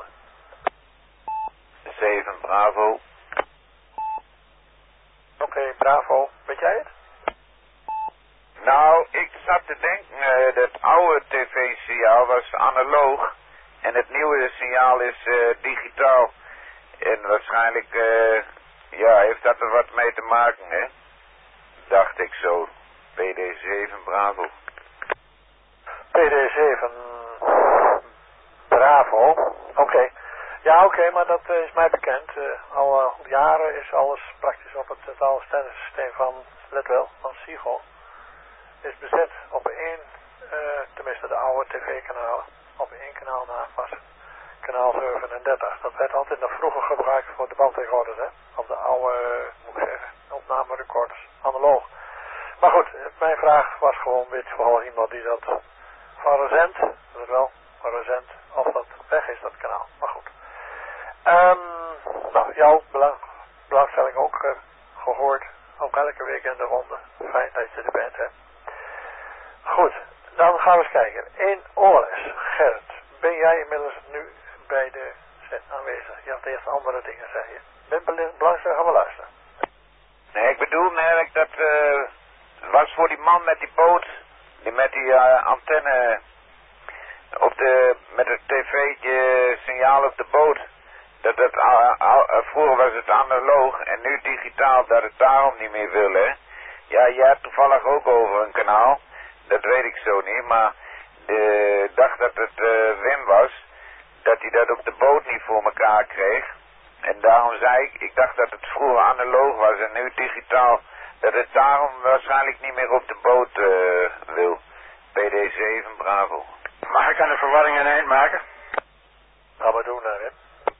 zeven, Bravo. Oké, okay, Bravo. Weet jij het? Nou, ik zat te denken, uh, dat oude tv-signaal was analoog en het nieuwe signaal is uh, digitaal. En waarschijnlijk, uh, ja, heeft dat er wat mee te maken, hè? Dacht ik zo. P D zeven, Bravo. P D zeven, Bravo. Oké. Okay. Ja, oké, okay, maar dat uh, is mij bekend. Uh, al uh, jaren is alles praktisch op het totale sterrensysteem van, let wel, van SIGO. Is bezet op één, uh, tenminste de oude tv-kanalen, op één kanaal na was kanaal zevenendertig. Dat werd altijd nog vroeger gebruikt voor de bandrecorders, hè. Op de oude, uh, moet ik zeggen, opnamerecorders, analoog. Maar goed, mijn vraag was gewoon weer vooral iemand die dat van recent, dat wel, van recent, of dat weg is, dat kanaal. Maar goed. Um, nou, jouw belang, belangstelling ook uh, gehoord, ook elke week in de ronde. Fijn dat je er bent, hè. Goed, dan gaan we eens kijken. In Oorles, Gerrit, ben jij inmiddels nu bij de set aanwezig? Je had eerst andere dingen, zei je. Ben belangstelling, gaan we luisteren. Nee, ik bedoel eigenlijk dat uh, het was voor die man met die boot, die met die uh, antenne op de, met het tv'tje signaal op de boot. Dat het, uh, uh, vroeger was het analoog en nu digitaal, dat het daarom niet meer wil, hè. Ja, jij hebt toevallig ook over een kanaal. Dat weet ik zo niet, maar ik dacht dat het uh, Wim was, dat hij dat op de boot niet voor elkaar kreeg. En daarom zei ik, ik dacht dat het vroeger analoog was en nu digitaal, dat het daarom waarschijnlijk niet meer op de boot uh, wil. P D zeven, Bravo. Mag ik aan de verwarring een eind maken? Gaan we doen, hè, Wim.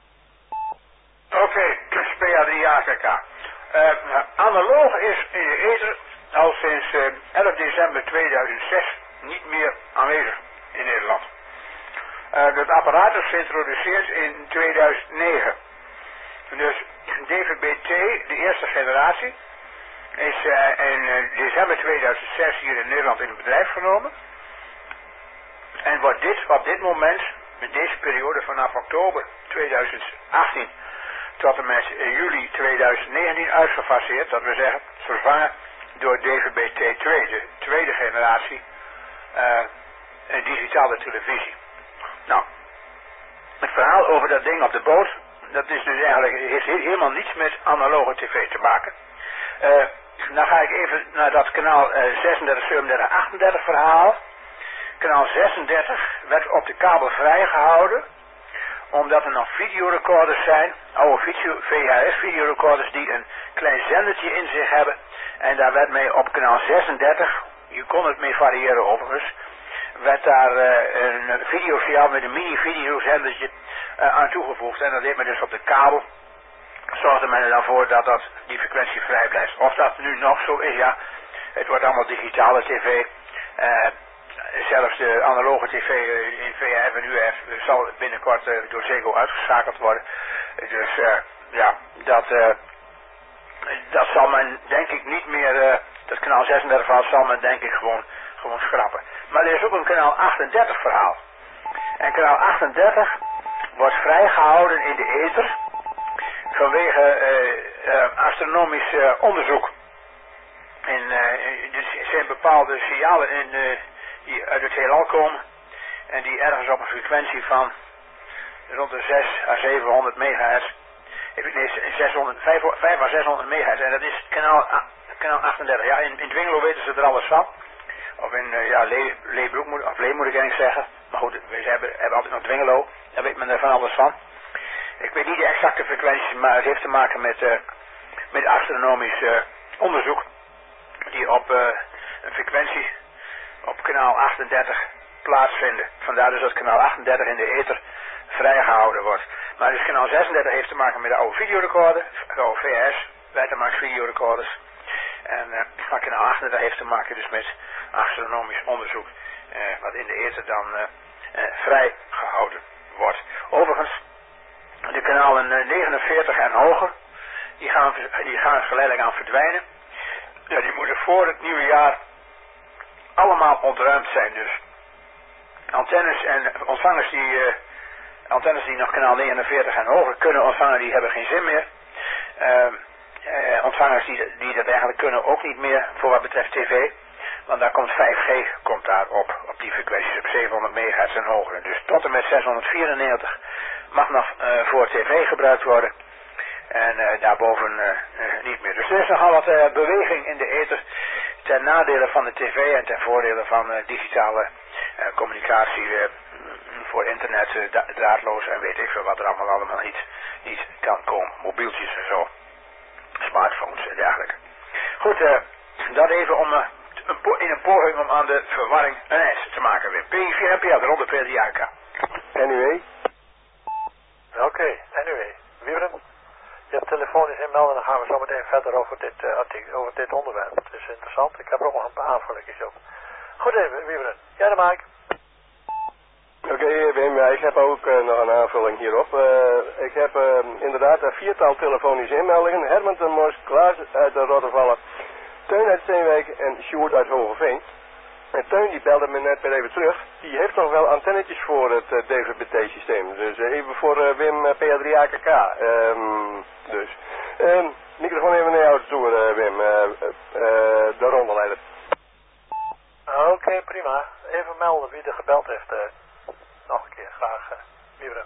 Oké, okay, P A drie A K K. Uh, analoog is in de ether al sinds uh, elf december tweeduizend zes niet meer aanwezig in Nederland. Uh, het apparaat is geïntroduceerd in tweeduizend negen. Dus D V B T, de eerste generatie, is uh, in uh, december tweeduizend zes hier in Nederland in het bedrijf genomen. En wordt dit op dit moment, in deze periode vanaf oktober tweeduizend achttien tot en met juli tweeduizend negentien uitgefaseerd, dat wil zeggen vervangen door D V B T twee, de tweede generatie uh, digitale televisie. Nou, het verhaal over dat ding op de boot, dat is dus eigenlijk, heeft helemaal niets met analoge tv te maken. Uh, dan ga ik even naar dat kanaal uh, zesendertig, zevenendertig, achtendertig verhaal. Kanaal zesendertig werd op de kabel vrijgehouden, omdat er nog videorecorders zijn, oude video, V H S-videorecorders die een klein zendertje in zich hebben. En daar werd mee op kanaal zesendertig, je kon het mee variëren overigens, werd daar uh, een videosignaal met een mini-videozendertje uh, aan toegevoegd. En dat deed men dus op de kabel. Zorgde men er dan voor dat, dat die frequentie vrij blijft. Of dat nu nog zo is, ja, het wordt allemaal digitale tv. Uh, zelfs de analoge tv in V H F en U F zal binnenkort uh, door Ziggo uitgeschakeld worden. Dus uh, ja, dat, uh, dat zal men denk ik niet meer, uh, dat kanaal zesendertig verhaal zal men denk ik gewoon, gewoon schrappen. Maar er is ook een kanaal achtendertig verhaal. En kanaal achtendertig wordt vrijgehouden in de ether vanwege uh, uh, astronomisch uh, onderzoek. En uh, er zijn bepaalde signalen in, uh, die uit het heelal komen en die ergens op een frequentie van rond de zes à zevenhonderd megahertz, nee, zeshonderd, vijf à zeshonderd megahertz, en dat is kanaal, kanaal achtendertig. Ja, in, in Dwingelo weten ze er alles van. Of in uh, ja, Lee, Leebroek moet, of Lee moet ik eigenlijk zeggen. Maar goed, we hebben, hebben altijd nog Dwingelo, daar weet men er van alles van. Ik weet niet de exacte frequenties, maar het heeft te maken met, uh, met astronomisch uh, onderzoek die op uh, een frequentie op kanaal achtendertig plaatsvinden. Vandaar dus dat kanaal achtendertig in de ether vrijgehouden wordt. Maar dus kanaal zesendertig heeft te maken met de oude videorecorder, oude V H S, Betamax videorecorders. En uh, kanaal achtendertig heeft te maken dus met astronomisch onderzoek, uh, wat in de ether dan uh, uh, vrijgehouden wordt. Overigens, de kanalen uh, negenenveertig en hoger, die gaan, die gaan geleidelijk aan verdwijnen. Ja, die moeten voor het nieuwe jaar allemaal ontruimd zijn dus. Antennes en ontvangers die, uh, antennes die nog kanaal negenenveertig en hoger kunnen ontvangen, die hebben geen zin meer. Uh, uh, ontvangers die, die dat eigenlijk kunnen ook niet meer voor wat betreft tv. Want daar komt vijf G komt daar op, op die frequenties, op zevenhonderd megahertz en hoger. Dus tot en met zeshonderdvierennegentig mag nog uh, voor tv gebruikt worden. En uh, daarboven uh, uh, niet meer. Dus er is nogal wat uh, beweging in de ether ten nadele van de tv en ten voordele van uh, digitale uh, communicatie uh, voor internet, uh, da draadloos en weet ik veel wat er allemaal allemaal niet, niet kan komen. Mobieltjes en zo, smartphones en dergelijke. Goed, uh, dat even om uh, een po in een poging om aan de verwarring een eind te maken weer. P vier N P L, de ronde P drie A K. N U E? Oké, okay, N U E. Wiebren? Je hebt telefonisch inmelden, dan gaan we zo meteen verder over dit, uh, artikel, over dit onderwerp. Het is interessant, ik heb er ook nog een paar aanvullingen op. Goed even, Wiebren. Jij de Mike. Oké, okay, Wim, ja, ik heb ook uh, nog een aanvulling hierop. Uh, ik heb uh, inderdaad een viertal telefonische inmeldingen. Herman ten Mors, Klaas uit de Rottervallen, Teun uit Steenwijk en Sjoerd uit Hogeveen. En Teun die belde me net weer even terug. Die heeft nog wel antennetjes voor het uh, D V B T-systeem. Dus uh, even voor uh, Wim uh, P drie A K K. Um, dus. Um, microfoon even naar jou toe, uh, Wim. Uh, uh, uh, de rondeleider. Oké, okay, prima. Even melden wie er gebeld heeft. Uh, nog een keer, graag. Uh, Wiebren.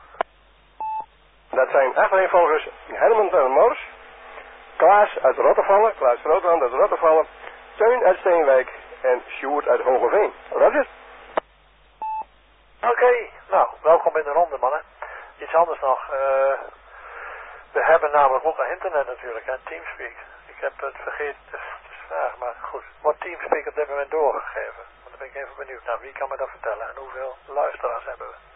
Dat zijn achtereenvolgers Herman ten Mors, Klaas uit Rottervallen, Klaas Grootland uit Rottervallen, Teun uit Steenwijk en Sjoerd uit Hogeveen. Roger. Oké, okay, nou, welkom in de ronde, mannen. Iets anders nog. Uh, we hebben namelijk ook een internet natuurlijk, hè, Teamspeak. Ik heb het vergeten, het is vraag, maar goed. Wordt Teamspeak op dit moment doorgegeven? Want dan ben ik even benieuwd naar wie kan me dat vertellen en hoeveel luisteraars hebben we?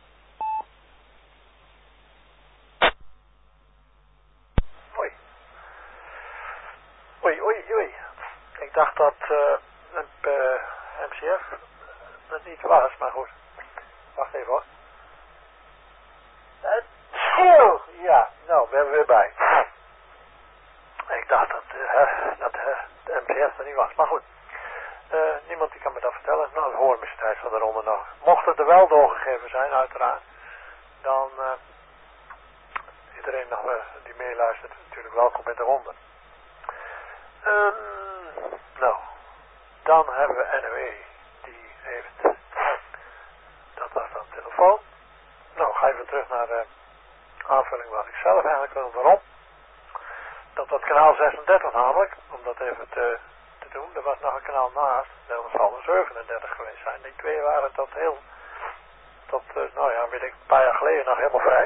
Oei. Oei, oei, oei. Ik dacht dat uh, uh, M C F het niet was, maar goed. Wacht even hoor. Uh, ja, nou, we hebben weer bij. Ik dacht dat, uh, dat uh, de M C F er niet was, maar goed. Uh, niemand die kan me dat vertellen. Nou, de hoormistijd van de ronde nog. Mocht het er wel doorgegeven zijn, uiteraard, dan uh, iedereen nog, uh, die meeluistert, natuurlijk welkom in de ronde. Um, nou, dan hebben we N O E. Die heeft, dat was dan telefoon. Nou, ga even terug naar de aanvulling wat ik zelf eigenlijk wil. Waarom? Dat was kanaal zesendertig namelijk, om dat even te, te doen. Er was nog een kanaal naast, dat zal er zevenendertig geweest zijn. Die twee waren tot heel, tot, uh, nou ja, weet ik, een paar jaar geleden nog helemaal vrij.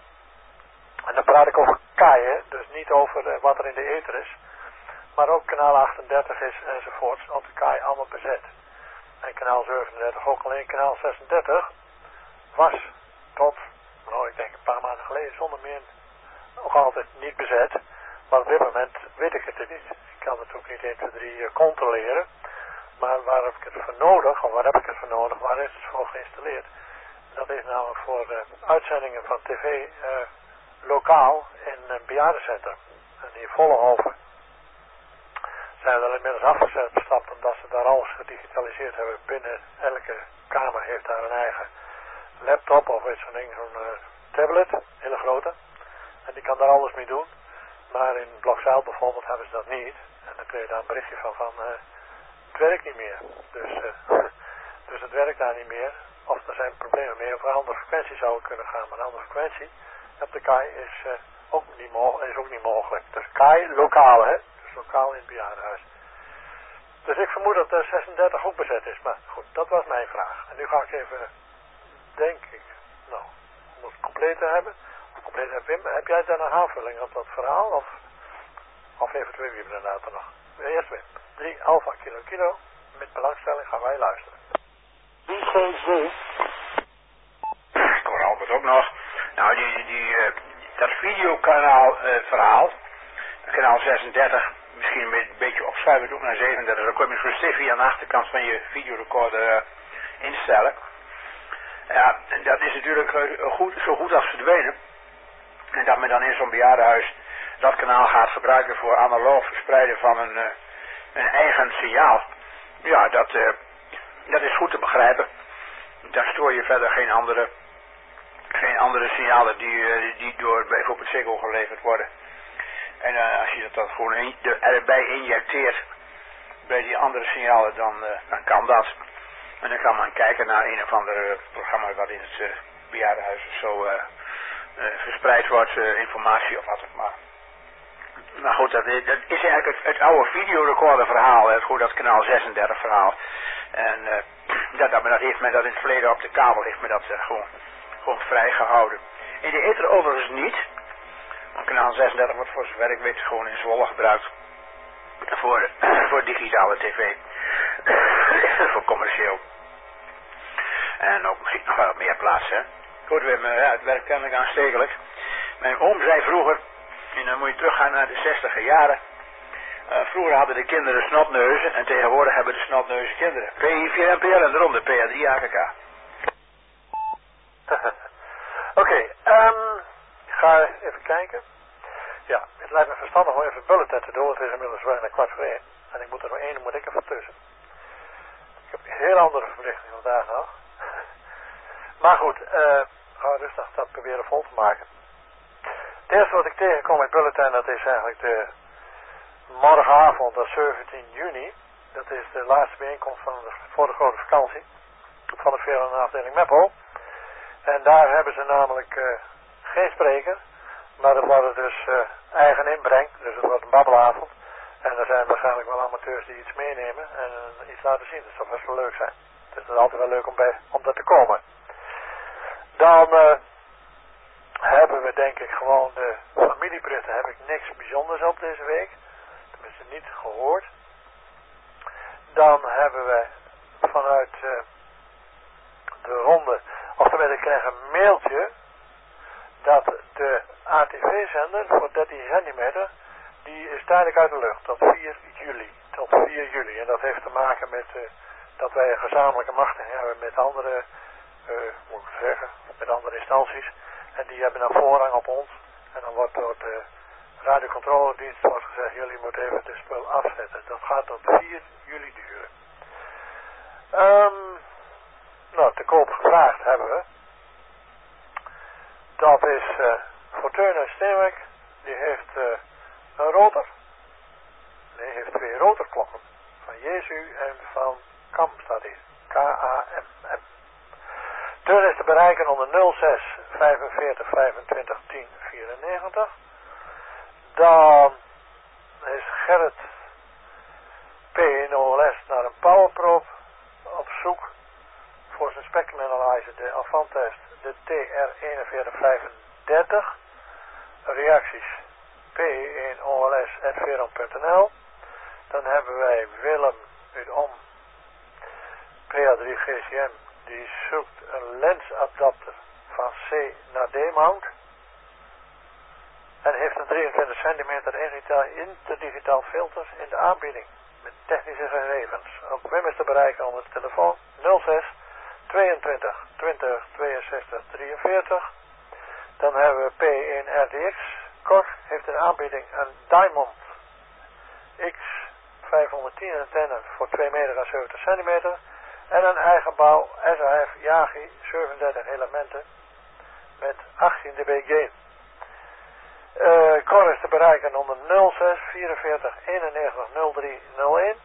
En dan praat ik over kaaien, dus niet over uh, wat er in de ether is. Maar ook kanaal achtendertig is enzovoorts, op de kaai allemaal bezet. En kanaal zevenendertig ook, alleen kanaal zesendertig was tot, nou ik denk een paar maanden geleden zonder meer nog altijd niet bezet. Maar op dit moment weet ik het niet. Ik kan het ook niet één, twee, drie uh, controleren. Maar waar heb ik het voor nodig, of waar heb ik het voor nodig, waar is het voor geïnstalleerd? Dat is namelijk voor uh, uitzendingen van tv uh, lokaal in een bejaardencentrum. En in Vollenhoven zijn we er inmiddels afgestapt omdat ze daar alles gedigitaliseerd hebben. Binnen elke kamer heeft daar een eigen laptop of iets zo'n ding, zo'n uh, tablet, hele grote. En die kan daar alles mee doen. Maar in Blokzuil bijvoorbeeld hebben ze dat niet. En dan kun je daar een berichtje van van uh, het werkt niet meer. Dus, uh, dus het werkt daar niet meer. Of er zijn problemen mee. Of een andere frequentie zou het kunnen gaan. Maar een andere frequentie op de kaai is, uh, ook, niet is ook niet mogelijk. Dus kaai lokaal, hè. Dus lokaal in het bejaardenhuis. Dus ik vermoed dat de zesendertig ook bezet is. Maar goed, dat was mijn vraag. En nu ga ik even, denk ik, nou, om het compleet te hebben. Compleet hebben. Wim, heb jij daar een aanvulling op dat verhaal? Of, of even twee Wim inderdaad er nog? Eerst Wim. drie Alpha Kilo Kilo. Met belangstelling gaan wij luisteren. I G Z. Ik hoor Albert ook nog. Nou, die, die, uh, dat videokanaal uh, verhaal, kanaal zesendertig, misschien een beetje opschuiven ook naar zevenendertig. Dan kom je zo'n stiffie aan de achterkant van je videorecorder uh, instellen. Ja, en dat is natuurlijk uh, goed, zo goed als verdwenen. En dat men dan in zo'n bejaardenhuis dat kanaal gaat gebruiken voor analoog verspreiden van een, uh, een eigen signaal. Ja, dat, uh, dat is goed te begrijpen. Daar stoor je verder geen andere, geen andere signalen die, uh, die door bijvoorbeeld Ziggo geleverd worden. En uh, als je dat dan gewoon in, de, erbij injecteert, bij die andere signalen, dan, uh, dan kan dat. En dan kan men kijken naar een of ander uh, programma wat in het uh, bejaardenhuis of zo uh, uh, verspreid wordt, uh, informatie of wat ook maar. Maar goed, dat, dat is eigenlijk het, het oude videorecorder verhaal, het, goed, dat kanaal zesendertig verhaal. En uh, dat, dat, dat heeft men dat in het verleden op de kabel heeft men dat uh, gewoon, gewoon vrijgehouden. In de ether overigens niet. Want kanaal zesendertig wordt voor zover ik weet gewoon in Zwolle gebruikt. Voor, voor digitale tv. Voor commercieel. En ook misschien nog wel meer plaatsen. Goed, Wim, ja, het werkt kennelijk aanstekelijk. Mijn oom zei vroeger, en dan moet je teruggaan naar de zestiger jaren. Uh, vroeger hadden de kinderen snotneuzen en tegenwoordig hebben de snotneuzen kinderen. P I vier N P L en de ronde P A drie A K K. Oké, okay, um, ik ga even kijken. Ja, het lijkt me verstandig om even het bulletin te doen. Het is inmiddels bijna kwart voor één. En ik moet er maar één, moet ik even tussen. Ik heb een heel andere verrichting vandaag nog. Maar goed, uh, ga rustig dat proberen vol te maken. Het eerste wat ik tegenkom in het bulletin, dat is eigenlijk de morgenavond, dat is zeventien juni. Dat is de laatste bijeenkomst van de, voor de grote vakantie. Van de vierde afdeling Meppel. En daar hebben ze namelijk uh, geen spreker. Maar er wordt dus uh, eigen inbreng. Dus het wordt een babbelavond. En er zijn waarschijnlijk wel amateurs die iets meenemen. En uh, iets laten zien. Dat zou best wel leuk zijn. Dus het is altijd wel leuk om, bij, om daar te komen. Dan uh, hebben we denk ik gewoon de familiebritten. Heb ik niks bijzonders op deze week. Tenminste niet gehoord. Dan hebben we vanuit uh, de ronde. Oftewel ik krijg een mailtje. Dat de A T V-zender voor dertien centimeter. Die is tijdelijk uit de lucht. Tot vier juli. Tot vier juli. En dat heeft te maken met uh, dat wij een gezamenlijke machtiging hebben met andere. Uh, moet ik zeggen, met andere instanties. En die hebben dan voorrang op ons. En dan wordt door de radiocontroledienst wordt gezegd, jullie moeten even de spul afzetten. Dat gaat tot vier juli duren. Um, nou, te koop gevraagd hebben we. Dat is uh, Fortuna Steenwijk. Die heeft uh, een rotor. Nee, heeft twee rotorklokken. Van Jezu en van Kamp staat hier. K A M M. Turn is te bereiken onder nul zes vijfenveertig vijfentwintig tien vierennegentig. Dan is Gerrit P in O L S naar een powerprobe op zoek voor zijn spectrum analyzer, de Avantest, de T R eenenveertig vijfendertig. Reacties P in O L S at veron punt n l. Dan hebben wij Willem uit Om, P A drie G C M. Die zoekt een lensadapter van C naar D-mount. En heeft een drieëntwintig centimeter interdigitaal filters in de aanbieding. Met technische gegevens. Op Wim is te bereiken onder de telefoon nul zes tweeëntwintig twintig tweeënzestig drieënveertig. Dan hebben we P één R D X. Cor heeft in aanbieding een Diamond X vijfhonderdtien antenne voor twee meter en zeventig centimeter. En een eigen bouw S A F Yagi zevenendertig elementen met achttien dB gain. Uh, Cor is te bereiken onder nul zes vierenveertig eenennegentig nul drie nul een.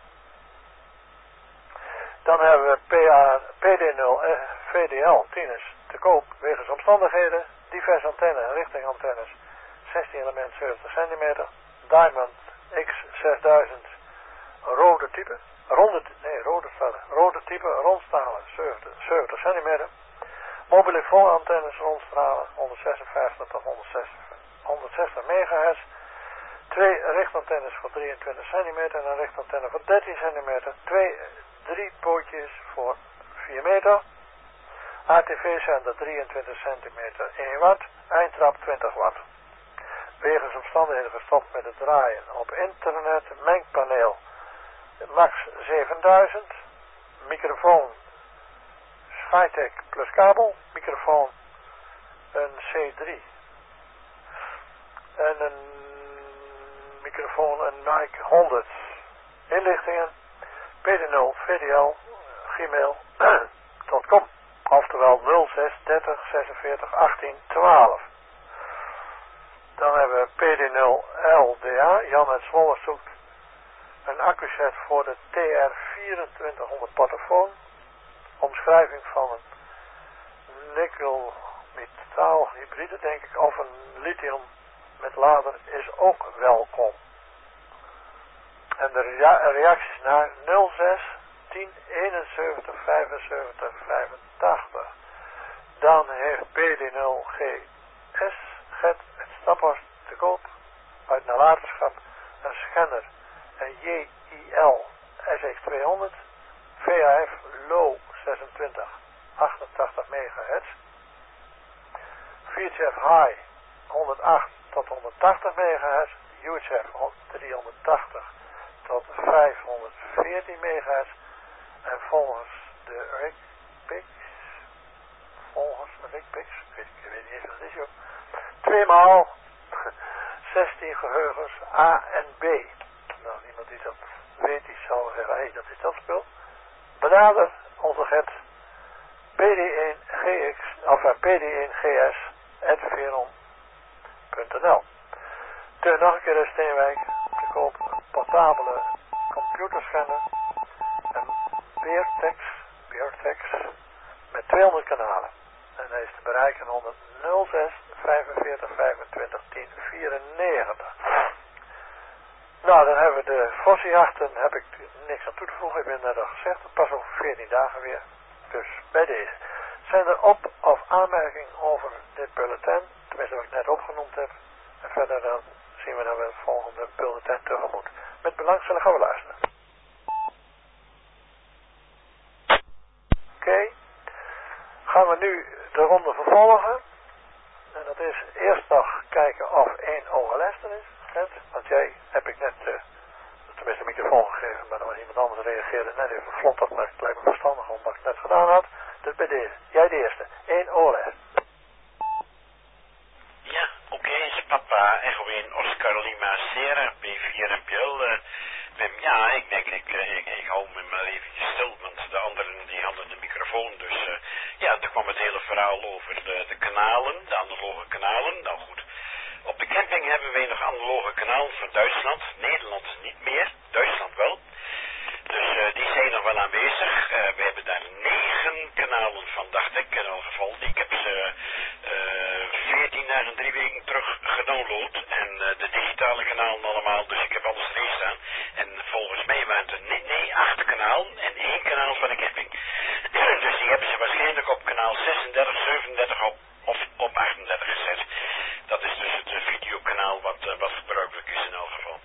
Dan hebben we P A, P D nul V D L tien is te koop wegens omstandigheden. Diverse antenne en richtingantennes zestien element zeventig centimeter. Diamond X zesduizend rode type. Ronde, nee, rode stalen. Rode type rondstalen zeventig centimeter. Mobielefoonantennes rondstralen honderdzesenvijftig tot honderdzestig megahertz. Twee richtantennes voor drieëntwintig centimeter en een richtantenne voor dertien centimeter. Twee drie pootjes voor vier meter. A T V-zender drieëntwintig centimeter één watt. Eindtrap twintig watt. Wegens omstandigheden gestopt met het draaien op internet. Mengpaneel max zevenduizend. Microfoon Skytech plus kabel. Microfoon een C drie. En een microfoon een Nike honderd. Inlichtingen P D nul V D L gmail punt com. Oftewel nul zes dertig zesenveertig achttien twaalf. Dan hebben we P D nul L D A. Jan uit Zwolle zoekt een accuset voor de T R vierentwintighonderd portofoon. Omschrijving van een nikkel-metaal hybride, denk ik, of een lithium met lader is ook welkom. En de rea reacties naar nul zes tien eenenzeventig vijfenzeventig vijfentachtig. Dan heeft P D nul G S Get het staphorst te koop uit nalatenschap een scanner, een J I L S X tweehonderd, V H F Low zesentwintig achtentachtig megahertz, V H F High honderdacht tot honderdtachtig megahertz, U H F driehonderdtachtig tot vijfhonderdveertien megahertz en volgens de RigPix, volgens de RigPix, weet ik weet niet eens wat het is joh, tweemaal zestien geheugens A en B. Nou, iemand die dat weet, die zal zeggen, hé, hey, dat is dat spul. Benader onze Get P D één G X, of P D één G S, at veron punt n l. Toen nog een keer in Steenwijk, te koop een portabele computerscanner, een Beartex, Beartex, met tweehonderd kanalen. En hij is te bereiken onder nul zes vijfenveertig vijfentwintig tien vierennegentig. Nou, dan hebben we de Fossiejachten, heb ik niks aan toe te voegen, ik ben net al gezegd, pas over veertien dagen weer. Dus bij deze. Zijn er op- of aanmerkingen over dit bulletin, tenminste wat ik net opgenoemd heb, en verder dan zien we dan weer het volgende bulletin tegemoet. Met belangstelling gaan we luisteren. Oké, okay. Gaan we nu de ronde vervolgen. En dat is eerst nog kijken of één O L S er is. Net, want jij heb ik net, uh, tenminste een microfoon gegeven, maar dan was iemand anders reageerde net even vlot op, maar het lijkt me verstandig omdat ik net gedaan had. Dus bij deze, jij de eerste, één O L S. Ja, oké, okay, is papa Echo één Oscar Lima Sierra P vier M P L. Uh, Wim, ja, ik denk, ik, ik, ik hou me maar eventjes stil, want de anderen die hadden de microfoon, dus uh, ja, toen kwam het hele verhaal over de, de kanalen, de analoge kanalen. Nou goed, op de camping hebben wij nog analoge kanalen van Duitsland, Nederland niet meer, Duitsland wel. Dus uh, die zijn nog wel aanwezig. Uh, we hebben daar negen kanalen van, dacht ik, in elk geval. Ik heb ze veertien uh, dagen, drie weken terug gedownload. En uh, de digitale kanalen allemaal, dus ik heb alles erin staan. En volgens mij waren het nee, nee, acht kanalen en één kanaal van de camping. Dus die hebben ze waarschijnlijk op kanaal zesendertig, zevenendertig op, of op achtendertig gezet. Dat is dus het uh, videokanaal wat, uh, wat gebruikelijk is in elk geval.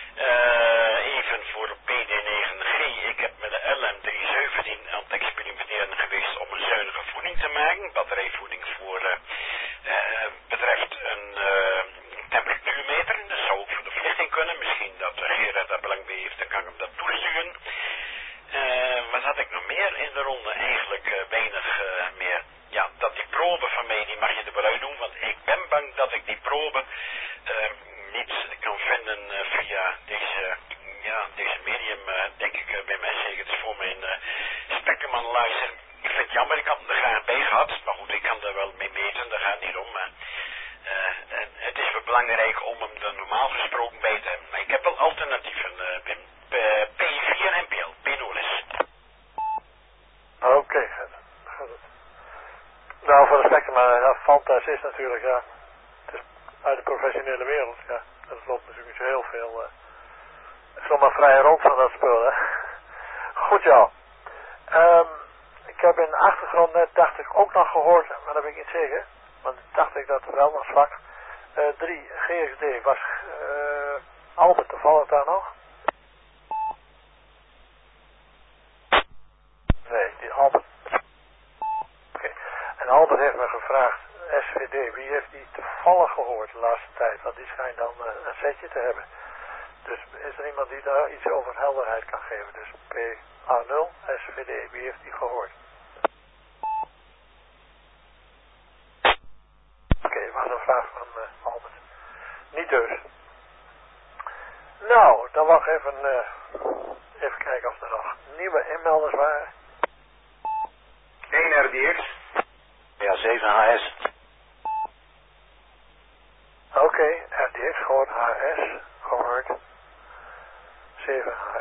Uh, even voor de P D negen G. Ik heb met de L M drie zeventien aan het experimenteren geweest om een zuinige voeding te maken. Batterijvoeding voor uh, uh, betreft een uh, temperatuurmeter. Dat zou ook voor de verlichting kunnen. Misschien dat Gerard daar belang bij heeft, dan kan ik hem dat toesturen. Uh, wat had ik nog meer in de ronde? Eigenlijk uh, weinig uh, meer. Ja, dat die probe van mij, die mag je er wel uit doen, want ik ben bang dat ik die probe uh, niet kan vinden uh, via deze, ja, deze medium, uh, denk ik uh, bij mij zeker. Het is voor mijn uh, Spectrum Analyzer. Ik vind het jammer, ik had hem er graag bij gehad, maar goed, ik kan er wel mee meten, daar gaat het niet om. Maar, uh, en het is wel belangrijk om hem er normaal gesproken bij te hebben. Maar ik heb wel alternatieven, uh, Wim. Uh, P vier M P L, P nul S. Oké, okay, gaat het. Nou, voor de Spectrum, maar Fantas is natuurlijk, ja, het is uit de professionele wereld, ja. Dat loopt natuurlijk niet zo heel veel, uh, zomaar vrij rond van dat spul, hè. Goed, ja. Um, ik heb in de achtergrond net, dacht ik, ook nog gehoord, maar dat weet ik niet zeker, want dacht ik dat wel nog zwak. Uh, drie, G X D, was uh, Albert toevallig daar nog? Nee, die Albert. Oké. Okay. En Albert heeft me gevraagd, S V D, wie heeft die toevallig gehoord de laatste tijd? Want die schijnt dan uh, een setje te hebben. Dus is er iemand die daar iets over helderheid kan geven? Dus P A nul, S V D, wie heeft die gehoord? Oké, okay, was een vraag van uh, Albert. Niet dus. Nou, dan wacht even, uh, even kijken of er nog nieuwe inmelders waren. één R D X. Ja, zeven H S. Oké, okay, R D X gehoord, H S gehoord, zeven H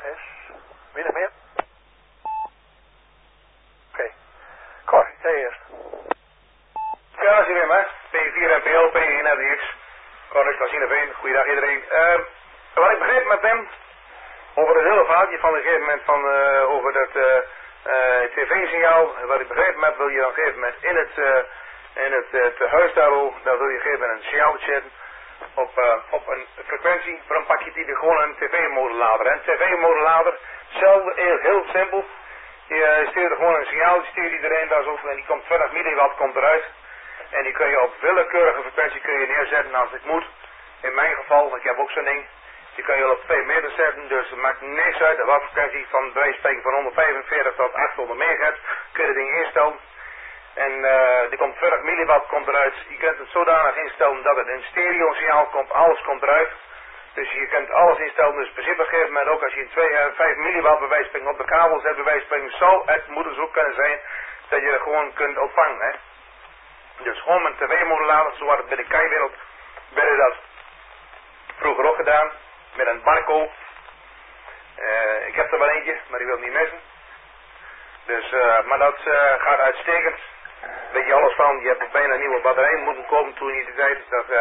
is Wim, hè? P vier N P L, P één R D X. Correct, Casino Goeiedag iedereen. Uh, wat ik begreep met Wim, over het hele verhaaltje van een gegeven moment van, uh, over dat uh, uh, tv-signaal. Wat ik begreep met, wil je op een gegeven moment in het, uh, in het uh, tehuis daar, daar wil je op een gegeven moment een signaal zetten op, uh, op een frequentie. Voor een pakje die gewoon een tv-modulator. Een tv-modulator, hetzelfde, heel, heel simpel. Je uh, stuurt gewoon een signaal, die stuurt iedereen daar zo en die komt twintig milliwatt komt eruit. En die kun je op willekeurige frequentie kun je neerzetten als het moet. In mijn geval, ik heb ook zo'n ding. Die kan je wel op twee meter zetten, dus het maakt niks uit. Wat frequentie van bij spreken van honderdvijfenveertig tot achthonderd megahertz kun je het ding instellen. En uh, die komt twintig milliwatt komt eruit. Je kunt het zodanig instellen dat het een stereo signaal komt, alles komt eruit. Dus je kunt alles instellen, dus in principe op een gegeven moment ook als je een twee, uh, vijf milliwatt bij wijze van spreken op de kabel zet bij wijze van spreken, zou het moeten zo kunnen zijn dat je het gewoon kunt ontvangen. Hè? Dus gewoon met een tv-modulator, zo wordt het bij de keiwereld, werden dat vroeger ook gedaan, met een Barco. Uh, ik heb er wel eentje, maar die wil niet missen. Dus, uh, maar dat uh, gaat uitstekend. Weet je alles van, je hebt bijna nieuwe batterijen moeten komen toen in die tijd. Dat, uh,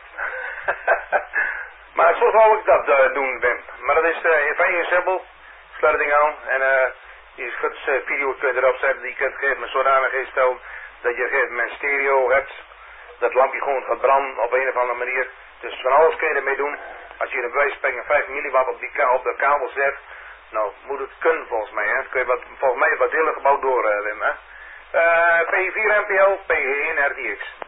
maar zo zou ik dat uh, doen, Wim. Maar dat is uh, fijn en simpel. Sluit het ding aan en uh, die schutsvideo kun je erop zetten. Die kunt geven met zodanig instellen dat je op een gegeven moment stereo hebt. Dat lampje gewoon gaat branden op een of andere manier. Dus van alles kun je ermee doen. Als je een bewijsspreken vijf milliwatt op, die op de kabel zet, nou moet het kunnen volgens mij. Hè. Dan kun je wat, volgens mij wat delen gebouwd door, uh, Wim. Hè. Uh, P vier N P L, P één R D X.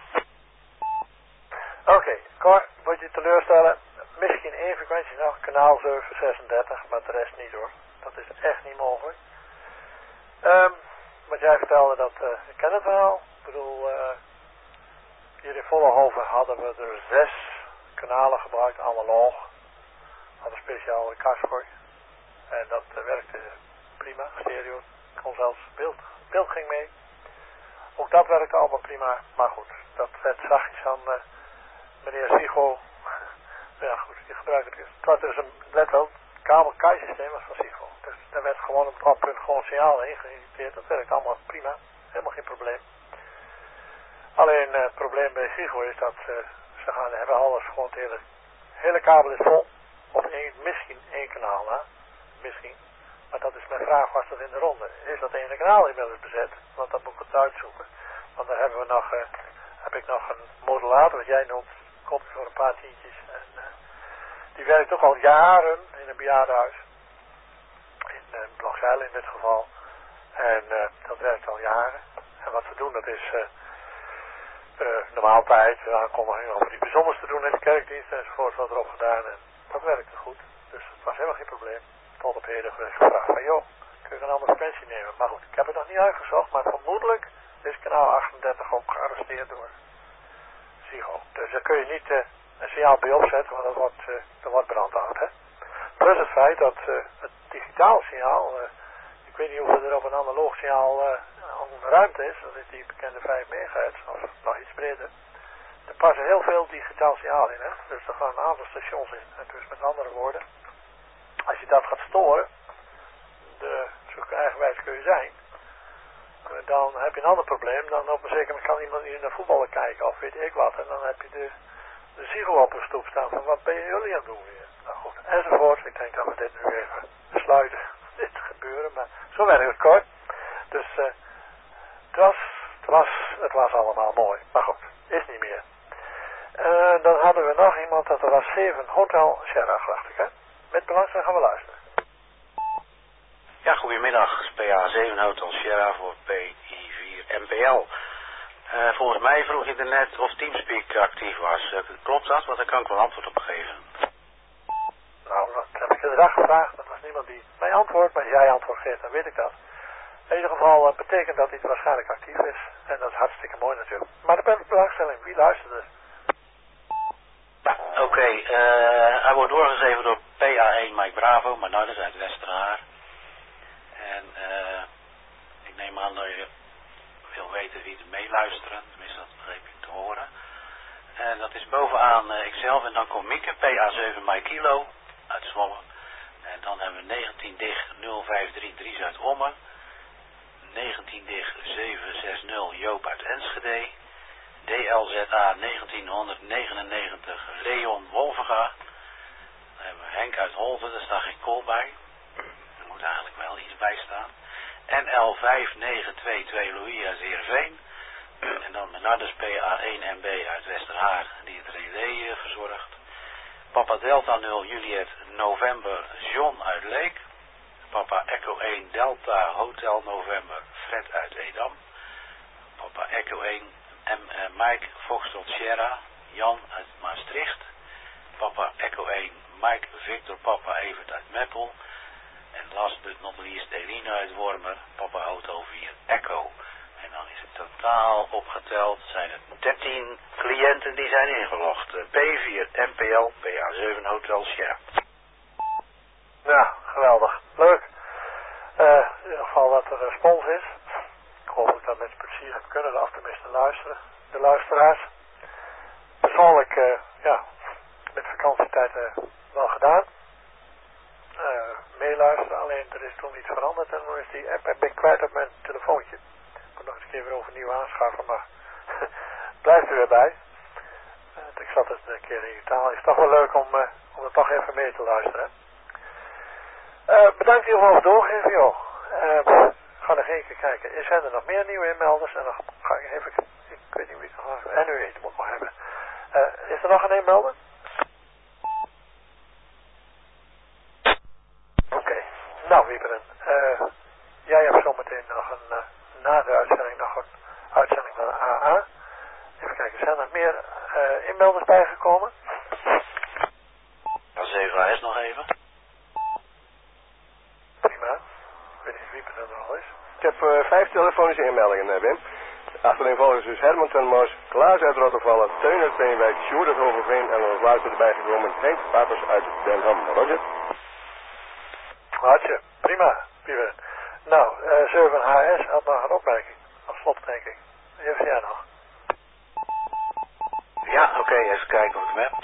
Oké, okay, Cor, moet je teleurstellen. Misschien één frequentie nog, kanaal zeven zesendertig, maar de rest niet hoor. Dat is echt niet mogelijk. Um, wat jij vertelde, dat, uh, ik ken het wel. Ik bedoel, uh, hier in Vollenhoven hadden we er zes kanalen gebruikt, analoog. Hadden speciale kasgooi. En dat uh, werkte prima, stereo. Kon zelfs beeld. Beeld ging mee. Ook dat werkte allemaal prima. Maar goed, dat werd zachtjes aan uh, meneer Sigo. Ja goed, je gebruikt het. Het was dus een, let wel, kabel-kai-systeem was van Sigo. Dus daar werd gewoon op dat punt gewoon signaal in geïnjecteerd. Dat werkt allemaal prima. Helemaal geen probleem. Alleen uh, het probleem bij Sigo is dat uh, ze gaan hebben alles gewoon het hele, hele kabel is vol. Of één, misschien één kanaal, hè? Misschien. Maar dat is mijn vraag, was dat in de ronde? Is dat ene kanaal inmiddels bezet? Want dat moet ik het uitzoeken. Want dan hebben we nog, uh, heb ik nog een modulator, wat jij noemt, komt voor een paar tientjes. En uh, die werkt toch al jaren in een bejaardenhuis. In uh, Blokzeil in dit geval. En uh, dat werkt al jaren. En wat we doen, dat is uh, uh, normaal tijd, aankondigingen over die bijzonders te doen in de kerkdienst enzovoort, wat erop gedaan. En dat werkte goed. Dus het was helemaal geen probleem. Tot op heden werd gevraagd van, joh, kun je een andere frequentie nemen? Maar goed, ik heb het nog niet uitgezocht, maar vermoedelijk is kanaal achtendertig ook gearresteerd door Sigo. Dus daar kun je niet uh, een signaal bij opzetten, want dat wordt, uh, dat wordt brandhout, hè. Plus het feit dat uh, het digitaal signaal, uh, ik weet niet hoeveel er op een analoog signaal uh, een ruimte is, dat is die bekende vijf megahertz, of nog iets breder. Er passen heel veel digitaal signaal in, hè. Dus er gaan een aantal stations in. En dus met andere woorden, als je dat gaat storen, de, zo eigenwijs kun je zijn, dan heb je een ander probleem. Dan op een zeker moment kan iemand hier naar voetballen kijken of weet ik wat. En dan heb je de, de Sigo op de stoep staan van wat ben je jullie aan het doen weer. Nou goed, enzovoort. Ik denk dat we dit nu even sluiten. Dit gebeuren, maar zo werkt het kort. Dus uh, het, was, het, was, het was allemaal mooi. Maar goed, is niet meer. Uh, dan hadden we nog iemand, dat er was zeven Hotel Sierra, dacht ik hè. Met belangstelling gaan we luisteren. Ja, goedemiddag. P A zeven Hotel Sierra voor P I vier M P L. Uh, volgens mij vroeg je er net of Teamspeak actief was. Uh, klopt dat? Want daar kan ik wel antwoord op geven. Nou, dat heb ik inderdaad gevraagd. Dat was niemand die mij antwoordt, maar als jij antwoord geeft, dan weet ik dat. In ieder geval uh, betekent dat iets waarschijnlijk actief is. En dat is hartstikke mooi natuurlijk. Maar de belangstelling, wie luistert er? Oké, okay, uh, hij wordt doorgegeven door P A één Mike Bravo, maar nou, dat is uit Westerhaar. En uh, ik neem aan dat je wil weten wie er meeluisteren, tenminste dat begreep ik te horen. En dat is bovenaan uh, ikzelf en dan komt Mieke, P A zeven Mike Kilo uit Zwolle. En dan hebben we negentien dig nul vijf drie drie Zuid-Ommen, negentien dig zeven zes nul Joop uit Enschede, D L Z A negentienhonderdnegenennegentig Leon Wolvenga. Dan hebben we Henk uit Holven, daar staat geen kool bij. Er moet eigenlijk wel iets bij staan. N L vijf negen twee twee Louis uit Heerenveen. En dan Menardus P A één M B uit Westerhaar, die het relais uh, verzorgt. Papa Delta nul Juliet November John uit Leek. Papa Echo één Delta Hotel November Fred uit Edam. Papa Echo één M, uh, Mike Foxtrot Sierra Jan uit Maastricht. Papa Echo één Mike Victor Papa Evert uit Meppel. En last but not least Eline uit Wormer. Papa Auto vier Echo. En dan is het totaal opgeteld, zijn het dertien cliënten die zijn ingelogd. P vier M P L P A zeven Hotel Sierra. Ja, geweldig. Leuk. Uh, in ieder geval wat de respons is. Ik hoop dat ik dat met plezier heb kunnen, of tenminste luisteren. De luisteraars. Persoonlijk, uh, ja, met vakantietijd uh, wel gedaan. Uh, meeluisteren, alleen er is toen iets veranderd en dan is die app ben ik kwijt op mijn telefoontje. Ik moet nog eens een keer weer overnieuw aanschaffen, maar blijft er weer bij. Uh, ik zat het een keer in taal. Het is toch wel leuk om, uh, om er toch even mee te luisteren. Uh, bedankt in ieder geval voor het doorgeven, joh. Uh, ga nog één keer kijken. Er zijn er nog meer nieuwe inmelders en dan ga ik even, ik weet niet wie het nog heeft. En u weet, moet ik nog hebben. Uh, is er nog een inmelder? Oké. Okay. Nou, Wieberen, uh, jij hebt zometeen nog een, uh, na de uitzending nog een uitzending van de A A. Even kijken, zijn er meer uh, inmelders bijgekomen? Dan zeven A S nog even. Prima. Ik weet niet wie er nog al is. Ik heb uh, vijf telefonische inmeldingen, uh, Wim. Achtereenvolgens dus Herman ten Mos, Klaas uit Rottervallen, Teun uit Peenwijk, Sjoerd uit Overveen en als laatste erbij gekomen Henk Papers uit Den Ham. Roger. Hartje, prima. Wieberen. Nou, uh, zeven H S had nog een opmerking. Als slot, denk ik. Die heeft jij nog. Ja, oké, okay, even kijken of ik hem heb.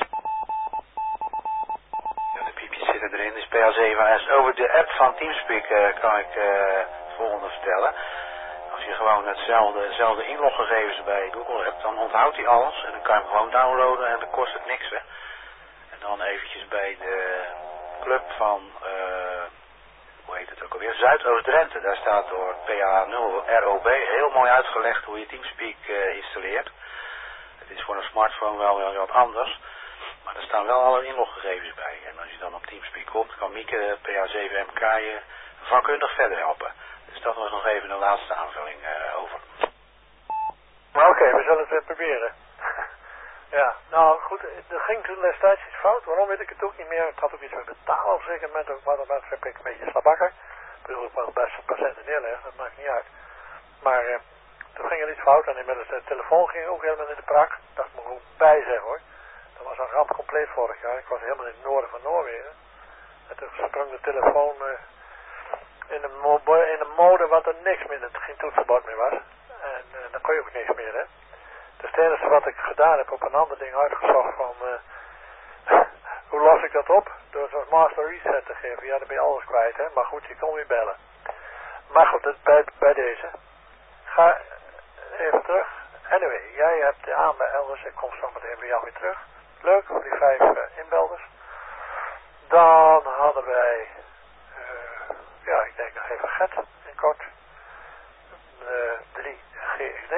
Ja, de piepjes zitten erin, dus P A zeven A S. Over de app van Teamspeak uh, kan ik uh, het volgende vertellen. Als je gewoon hetzelfde, hetzelfde inloggegevens bij Google hebt, dan onthoudt hij alles. En dan kan je hem gewoon downloaden en dan kost het niks, hè. En dan eventjes bij de club van, uh, hoe heet het ook alweer, Zuidoost-Drenthe. Daar staat door P A nul R O B heel mooi uitgelegd hoe je Teamspeak uh, installeert. Het is voor een smartphone wel weer wat anders. Maar er staan wel alle inloggegevens bij. En als je dan op Teamspeak komt, kan Mieke P A zeven M K je vakkundig verder helpen. Dus dat was nog even de laatste aanvulling uh, over. Oké, okay, we zullen het weer proberen. Ja, nou goed, er ging toen destijds iets fout. Waarom weet ik het ook niet meer. Het had ook iets met betalen op een zeker moment. Ook, maar dan heb ik een beetje slabakker. Ik bedoel, ik wel best patiënten neerleggen, dat maakt niet uit. Maar uh, toen ging er iets fout en inmiddels de telefoon ging ook helemaal in de prak. Dat moet ik gewoon bij zeggen, hoor. Dat was een ramp compleet vorig jaar. Ik was helemaal in het noorden van Noorwegen. En toen sprong de telefoon uh, in, een mo- in een mode wat er niks meer, dat geen toetsenbord meer was. En uh, dan kon je ook niks meer, hè. Dus het enige wat ik gedaan heb op een ander ding uitgezocht van, uh, hoe los ik dat op? Door zo'n master reset te geven. Ja, dan ben je alles kwijt, hè. Maar goed, je kon weer bellen. Maar goed, dat bij, bij deze. Ga even terug. Anyway, jij hebt de aan bij elders. Ik kom zo meteen bij jou weer terug. Leuk, voor die vijf uh, inbelders. Dan hadden wij, uh, ja, ik denk nog even Gert, in kort. Uh, drie G X D.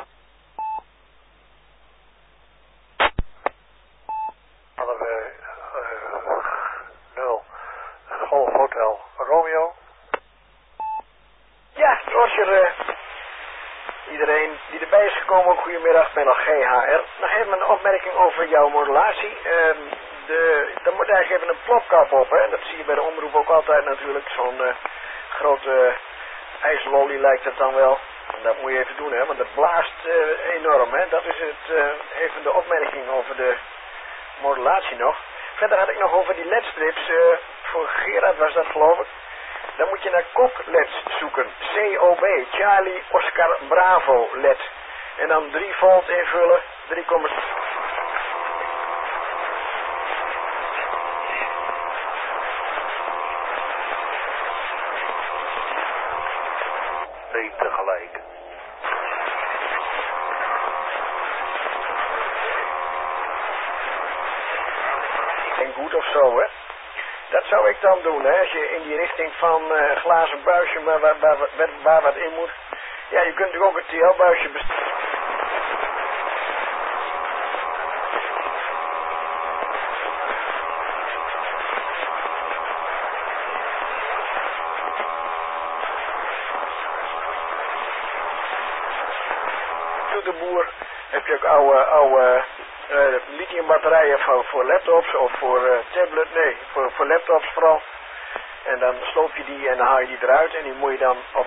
Hadden we uh, nul Golf Hotel Romeo. Ja, Roger, uh, iedereen die erbij is gekomen, goedemiddag, ik ben nog G H R. Nog even een opmerking over jouw modulatie. Uh, de, er moet eigenlijk even een plopkap op, hè. Dat zie je bij de omroep ook altijd natuurlijk. Zo'n uh, grote ijslolly lijkt het dan wel. En dat moet je even doen, hè, want het blaast uh, enorm, hè. Dat is het, uh, even de opmerking over de modulatie nog. Verder had ik nog over die ledstrips, uh, voor Gerard was dat geloof ik. Dan moet je naar C O B L E Ds zoeken. C O B, Charlie Oscar Bravo L E D. En dan drie volt invullen, drie komma zes. Nee, tegelijk. moet of zo, hè. Dat zou ik dan doen, hè. Als je in die richting van uh, glazen buisje waar, waar, waar, waar, waar wat in moet. Ja, je kunt natuurlijk ook het T L-buisje bestellen. De boer heb je ook oude, oude uh, lithiumbatterijen voor, voor laptops of voor uh, tablet, nee, voor, voor laptops vooral. En dan sloop je die en dan haal je die eruit en die moet je dan op.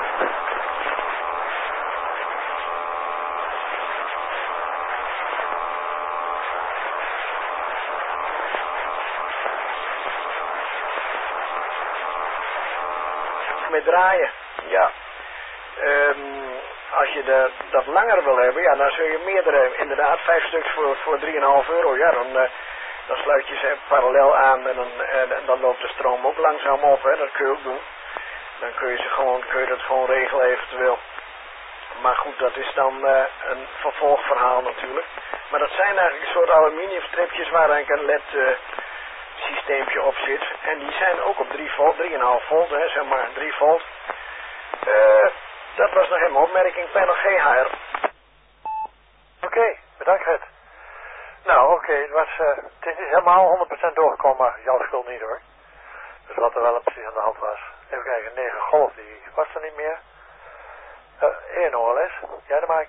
Met draaien, ja. Um, Als je de, dat langer wil hebben, ja, dan zul je meerdere, inderdaad, vijf stuks voor, voor drie komma vijf euro. Ja, dan, uh, dan sluit je ze parallel aan en dan, en, en dan loopt de stroom ook langzaam op, hè. Dat kun je ook doen. Dan kun je, ze gewoon, kun je dat gewoon regelen eventueel. Maar goed, dat is dan uh, een vervolgverhaal natuurlijk. Maar dat zijn eigenlijk een soort aluminiumstripjes waar eigenlijk een L E D uh, systeempje op zit. En die zijn ook op drie volt, drie komma vijf volt, hè, zeg maar drie volt. Uh, Dat was nog even een opmerking, panel G H R. Oké, okay, bedankt Gert. Nou, oké, okay, het was, uh, het is niet helemaal honderd procent doorgekomen, maar jouw schuld niet hoor. Dus wat er wel precies aan de hand was. Even kijken, negen golf, die was er niet meer. Uh, één O L S, jij de Mike.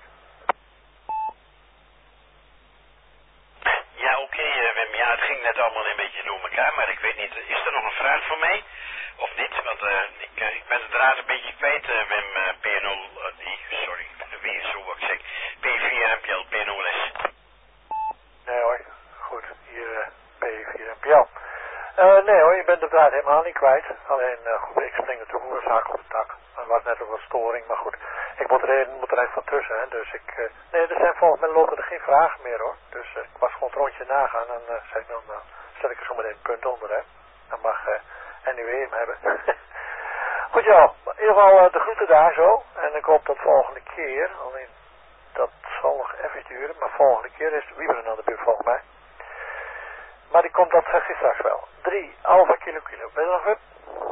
Ja, oké okay, uh, Wim, ja, het ging net allemaal een beetje door elkaar, maar ik weet niet, is er nog een vraag voor mij? Of niet? Want uh, ik, uh, ik ben de draad een beetje kwijt, uh, Wim, uh, P nul, uh, die, sorry, W is zo wat ik zeg, P vier M P L, P nul S. Nee hoor, goed, hier uh, P vier M P L. Uh, nee hoor, je bent de draad helemaal niet kwijt. Alleen, uh, goed, ik spring natuurlijk oorzaak op de tak. Er was net ook wat storing, maar goed, ik moet er, een, moet er even van tussen, hè. Dus ik, uh, nee, er zijn volgens mij lopen er geen vragen meer hoor. Dus uh, ik was gewoon het rondje nagaan en uh, zeg ik dan, uh, zet ik er zo meteen een punt onder, hè. Dan mag uh, N U E hem hebben. Goed ja, in ieder geval uh, de groeten daar zo. En ik hoop dat volgende keer, alleen dat zal nog even duren, maar volgende keer is de Wieberen aan de buurt volgens mij. Maar die komt, dat zeg je straks wel. drie Alpha Kilo Kilo. Ben je er nog weer?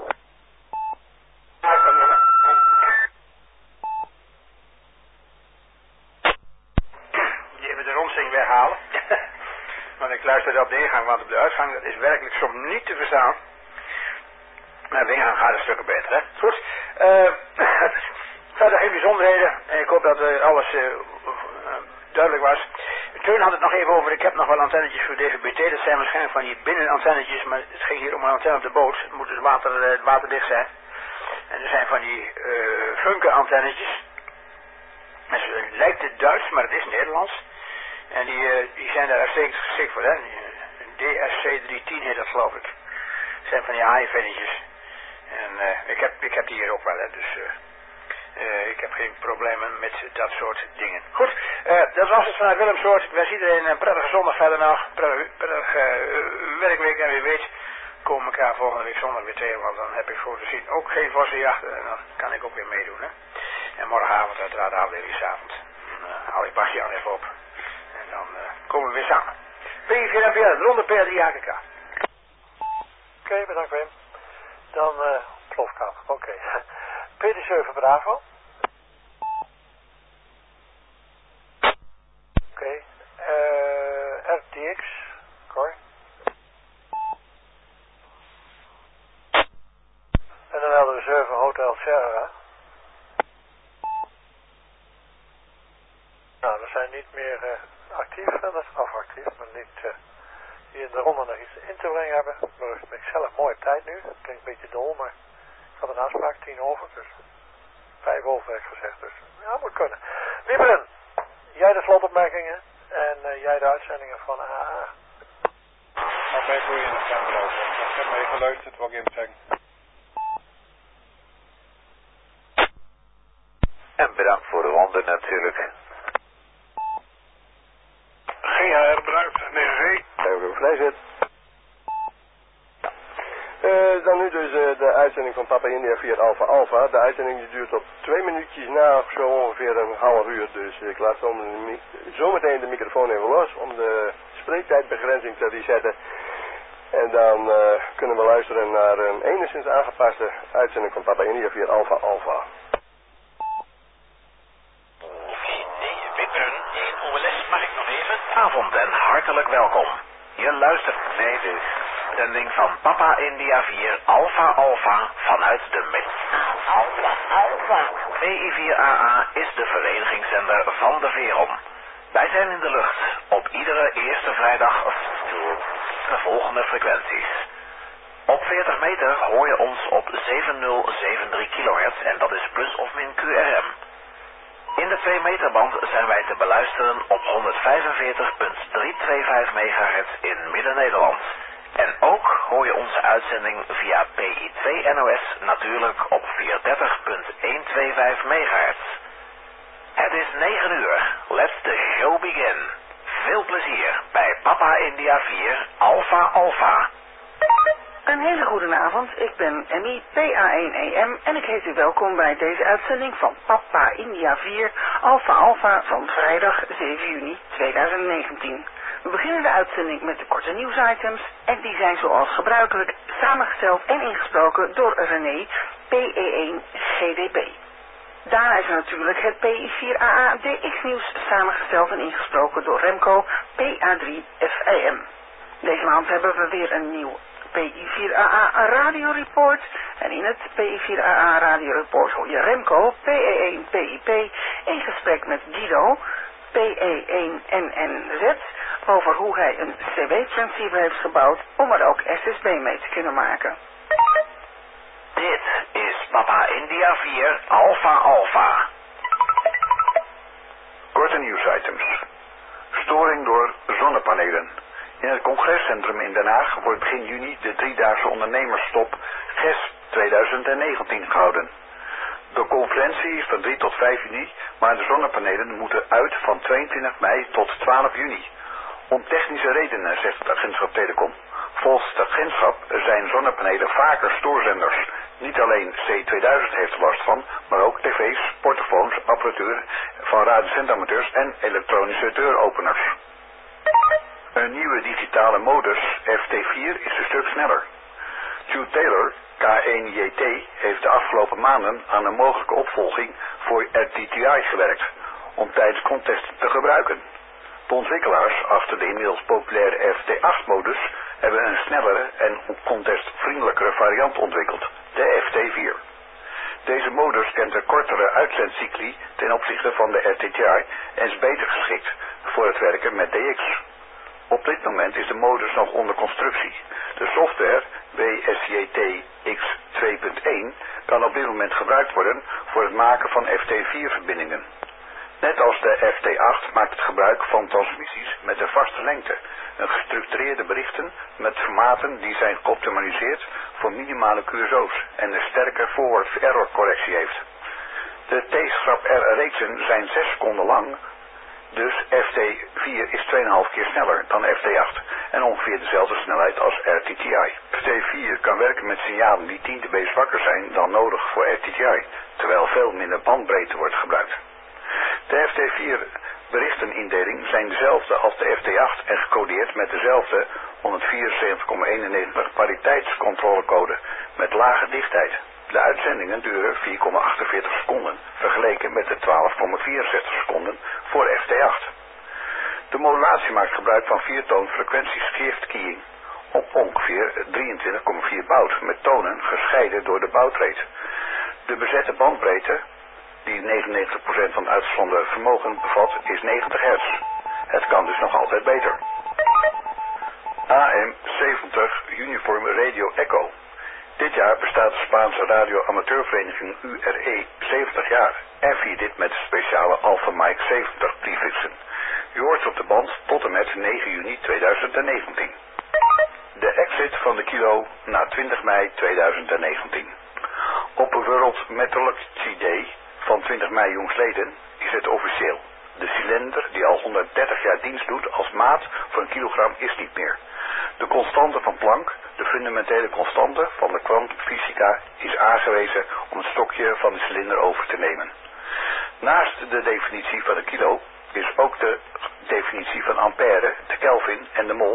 Ja, ik kan wel. Even de rondzing weghalen. Want ik luister op de ingang, want op de uitgang dat is werkelijk soms niet te verstaan. Maar de ingang gaat een stukje beter, hè. Goed. Uh, verder geen bijzonderheden. En ik hoop dat uh, alles uh, uh, duidelijk was. Teun had het nog even over, ik heb nog wel antennetjes voor D V B T. Dat zijn waarschijnlijk van die binnenantennetjes, maar het ging hier om een antenne op de boot. Het moet dus water, uh, waterdicht zijn. En er zijn van die uh, funke antennetjes. Het lijkt het Duits, maar het is Nederlands. En die, uh, die zijn daar uitstekend geschikt voor, hè. D S C driehonderdtien heet dat, geloof ik. Het zijn van die haaienvennetjes. En uh, ik, heb, ik heb die hier ook wel, hè. Dus uh, uh, ik heb geen problemen met dat soort dingen. Goed, uh, dat was het vanuit Willemsoort. Ik wens iedereen een prettige zondag verder nog. Prettige, prettige uh, werkweek. En wie weet komen we elkaar volgende week zondag weer tegen. Want dan heb ik voor te zien ook geen vossenjacht. En dan kan ik ook weer meedoen, hè. En morgenavond uiteraard afdelingsavond. Dan uh, hou ik Bastiaan even op. En dan uh, komen we weer samen. P vier M P L, ronde P drie H K K. Oké, okay, bedankt Wim. Dan uh, plofkap, oké. Okay. P D zeven Bravo. Oké. Okay. Uh, R T X, Cor. En dan hadden we zeven Hotel Sierra. Nou, we zijn niet meer uh, actief, dat is of actief, maar niet uh, hier in de ronde nog iets in te brengen hebben. Maar ik ben zelf mooi op tijd nu. Het klinkt een beetje dol, maar ik had een afspraak, tien over, dus vijf over heb ik gezegd. Dus ja, moet kunnen. Wieberen, jij de slotopmerkingen en uh, jij de uitzendingen van A A. Maar bij voor je in de stem lopen. Ik heb mee geluisterd wat ik even zeg. En bedankt voor de ronde natuurlijk. G H R bedankt, negen G. Even op vrij zit. Uh, dan nu dus uh, de uitzending van Papa India via Alpha Alpha. De uitzending die duurt tot twee minuutjes na of zo ongeveer een half uur. Dus ik laat zometeen de microfoon even los om de spreektijdbegrenzing te resetten. En dan uh, kunnen we luisteren naar een enigszins aangepaste uitzending van Papa India via Alpha Alpha. O L S, mag ik nog even? Avond en hartelijk welkom. Je luistert naar de zending van Papa India vier Alpha Alpha vanuit de Met. Alpha Alpha. P I vier A A is de verenigingszender van de Veron. Wij zijn in de lucht op iedere eerste vrijdag de volgende frequenties. Op veertig meter hoor je ons op zevenduizend zevenenzeventig kilohertz en dat is plus of min Q R M. In de twee meter band zijn wij te beluisteren op honderdvijfenveertig komma driehonderdvijfentwintig megahertz in Midden-Nederland. En ook hoor je onze uitzending via P I twee N O S natuurlijk op vierhonderddertig komma honderdvijfenvijftig megahertz. Het is negen uur. Let the show begin. Veel plezier bij Papa India vier Alpha Alpha. Een hele goede avond, ik ben Emmy P A één E M en ik heet u welkom bij deze uitzending van Papa India vier Alpha Alpha van vrijdag zeven juni tweeduizend negentien. We beginnen de uitzending met de korte nieuwsitems en die zijn zoals gebruikelijk samengesteld en ingesproken door René P E één G D P. Daarna is er natuurlijk het P I vier A A D X nieuws samengesteld en ingesproken door Remco P A drie F I M. Deze maand hebben we weer een nieuw P I vier A A Radio Report en in het P I vier A A Radio Report hoor je Remco P E één P I P in gesprek met Guido P E één N N Z over hoe hij een C B-transceiver heeft gebouwd om er ook S S B mee te kunnen maken. Dit is Papa India vier Alpha Alpha. Korte nieuwsitems. Storing door zonnepanelen. In het congrescentrum in Den Haag wordt begin juni de driedaagse ondernemerstop G E S tweeduizend negentien gehouden. De conferentie is van drie tot vijf juni, maar de zonnepanelen moeten uit van tweeëntwintig mei tot twaalf juni. Om technische redenen, zegt het agentschap Telecom. Volgens het agentschap zijn zonnepanelen vaker stoorzenders. Niet alleen C tweeduizend heeft er last van, maar ook tv's, portofoons, apparatuur van radiozendamateurs en elektronische deuropeners. Een nieuwe digitale modus, F T vier, is een stuk sneller. Stu Taylor, K één J T, heeft de afgelopen maanden aan een mogelijke opvolging voor R T T I gewerkt, om tijdens contesten te gebruiken. De ontwikkelaars achter de inmiddels populaire F T acht modus hebben een snellere en contestvriendelijkere variant ontwikkeld, de F T vier. Deze modus kent een kortere uitzendcycli ten opzichte van de R T T I en is beter geschikt voor het werken met D X. Op dit moment is de modus nog onder constructie. De software W S J T X twee punt één kan op dit moment gebruikt worden voor het maken van F T vier verbindingen. Net als de F T acht maakt het gebruik van transmissies met een vaste lengte, een gestructureerde berichten met formaten die zijn geoptimaliseerd voor minimale Q S O's en een sterke forward error correctie heeft. De T-schrap R-reeksen zijn zes seconden lang, dus F T vier is twee komma vijf keer sneller dan F T acht en ongeveer dezelfde snelheid als R T T I. F T vier kan werken met signalen die tien dB zwakker zijn dan nodig voor R T T I, terwijl veel minder bandbreedte wordt gebruikt. De F T vier berichtenindeling zijn dezelfde als de F T acht en gecodeerd met dezelfde honderdvierenzeventig komma eenennegentig pariteitscontrolecode met lage dichtheid. De uitzendingen duren vier komma achtenveertig seconden, vergeleken met de twaalf komma vierenzestig seconden voor F T acht. De modulatie maakt gebruik van viertoon frequentie shift keying op ongeveer drieëntwintig komma vier baud, met tonen gescheiden door de bouwtreed. De bezette bandbreedte, die negenennegentig procent van het uitgezonden vermogen bevat, is negentig hertz. Het kan dus nog altijd beter. A M zeventig Uniform Radio Echo. Dit jaar bestaat de Spaanse radio-amateurvereniging U R E zeventig jaar en viert dit met speciale Alpha Mike zeventig prefixen. U hoort op de band tot en met negen juni tweeduizend negentien. De exit van de kilo na twintig mei tweeduizend negentien. Op World Meteorology Day van twintig mei jongstleden is het officieel. De cilinder die al honderddertig jaar dienst doet als maat voor een kilogram is niet meer. De constante van Planck, de fundamentele constante van de kwantumfysica, is aangewezen om het stokje van de cilinder over te nemen. Naast de definitie van de kilo is ook de definitie van ampère, de Kelvin en de mol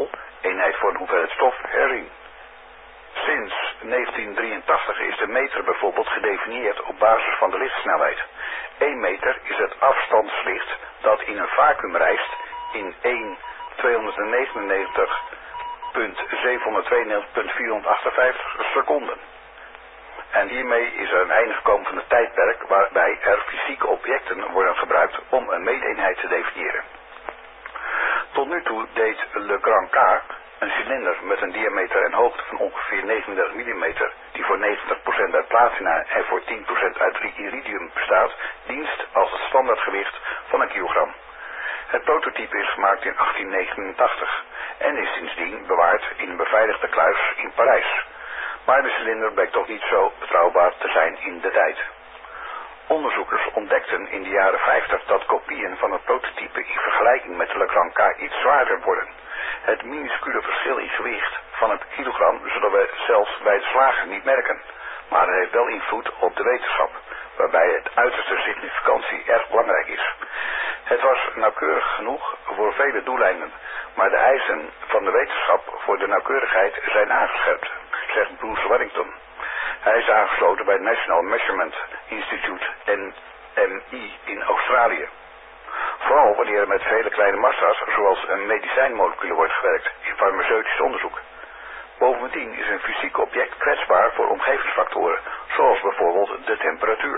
eenheid voor een hoeveelheid stof, herzien. Sinds negentien drieëntachtig is de meter bijvoorbeeld gedefinieerd op basis van de lichtsnelheid. één meter is het afstandslicht dat in een vacuüm reist in één tweehonderdnegenennegentig punt zevenhonderdtweeënnegentig punt vierhonderdachtenvijftig seconden. En hiermee is er een einde gekomen van het tijdperk waarbij er fysieke objecten worden gebruikt om een meeteenheid te definiëren. Tot nu toe deed Le Grand K, een cilinder met een diameter en hoogte van ongeveer negenendertig millimeter, die voor negentig procent uit platina en voor tien procent uit iridium bestaat, dienst als het standaardgewicht van een kilogram. Het prototype is gemaakt in achttien negenentachtig en is sindsdien bewaard in een beveiligde kluis in Parijs. Maar de cilinder bleek toch niet zo betrouwbaar te zijn in de tijd. Onderzoekers ontdekten in de jaren vijftig dat kopieën van het prototype in vergelijking met de Le Grand K iets zwaarder worden. Het minuscule verschil in gewicht van een kilogram zullen we zelfs bij de slager niet merken, maar het heeft wel invloed op de wetenschap, waarbij het uiterste significantie erg belangrijk is. Het was nauwkeurig genoeg voor vele doeleinden, maar de eisen van de wetenschap voor de nauwkeurigheid zijn aangescherpt, zegt Bruce Warrington. Hij is aangesloten bij het National Measurement Institute N M I in Australië. Vooral wanneer er met vele kleine massa's, zoals een medicijnmoleculen, wordt gewerkt in farmaceutisch onderzoek. Bovendien is een fysiek object kwetsbaar voor omgevingsfactoren, zoals bijvoorbeeld de temperatuur.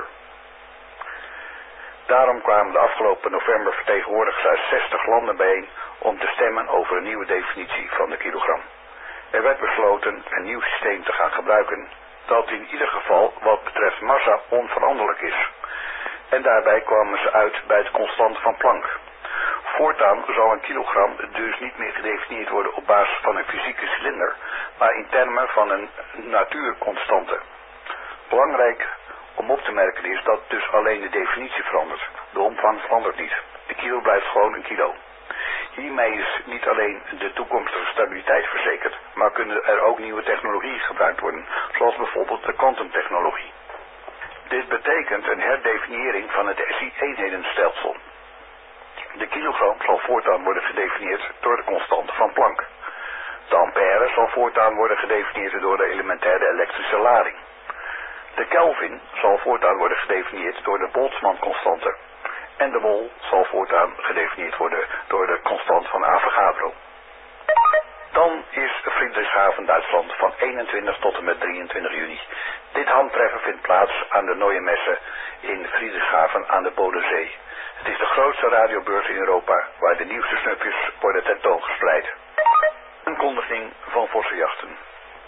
Daarom kwamen de afgelopen november vertegenwoordigers uit zestig landen bijeen om te stemmen over een nieuwe definitie van de kilogram. Er werd besloten een nieuw systeem te gaan gebruiken, dat in ieder geval wat betreft massa onveranderlijk is. En daarbij kwamen ze uit bij de constante van Planck. Voortaan zou een kilogram dus niet meer gedefinieerd worden op basis van een fysieke cilinder, maar in termen van een natuurconstante. Belangrijk om op te merken is dat dus alleen de definitie verandert. De omvang verandert niet. De kilo blijft gewoon een kilo. Hiermee is niet alleen de toekomstige stabiliteit verzekerd, maar kunnen er ook nieuwe technologieën gebruikt worden, zoals bijvoorbeeld de kwantumtechnologie. Dit betekent een herdefiniëring van het S I-eenhedenstelsel. De kilogram zal voortaan worden gedefinieerd door de constante van Planck. De ampère zal voortaan worden gedefinieerd door de elementaire elektrische lading. De Kelvin zal voortaan worden gedefinieerd door de Boltzmann-constante. En de mol zal voortaan gedefinieerd worden door de constant van Avogadro. Dan is Friedrichshafen, Duitsland, van eenentwintig tot en met drieëntwintig juni. Dit handtreffen vindt plaats aan de Neue Messe in Friedrichshafen aan de Bodensee. Het is de grootste radiobeurs in Europa, waar de nieuwste snufjes worden tentoongespreid. Aankondiging van vossenjachten.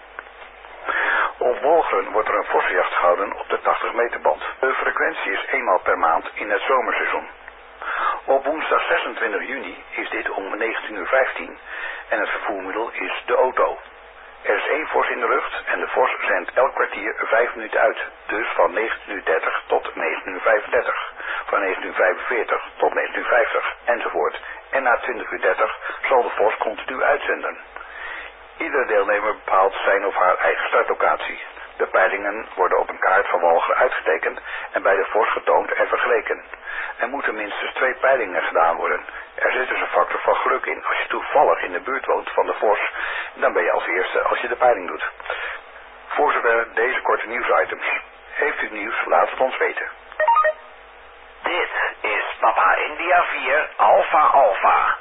Op Walcheren wordt er een vossenjacht gehouden op de tachtig meter band. De frequentie is eenmaal per maand in het zomerseizoen. Op woensdag zesentwintig juni is dit om negentien uur vijftien en het vervoermiddel is de auto. Er is één vos in de lucht en de vos zendt elk kwartier vijf minuten uit, dus van negentien uur dertig tot negentien uur vijfendertig, van negentien uur vijfenveertig tot negentien uur vijftig enzovoort. En na twintig uur dertig zal de vos continu uitzenden. Iedere deelnemer bepaalt zijn of haar eigen startlocatie. De peilingen worden op een kaart van Walcheren uitgetekend en bij de vos getoond en vergeleken. Er moeten minstens twee peilingen gedaan worden. Er zit dus een factor van geluk in. Als je toevallig in de buurt woont van de vos, dan ben je als eerste als je de peiling doet. Voor zover deze korte nieuwsitems. Heeft u nieuws, laat het ons weten. Dit is Papa India vier Alpha Alpha.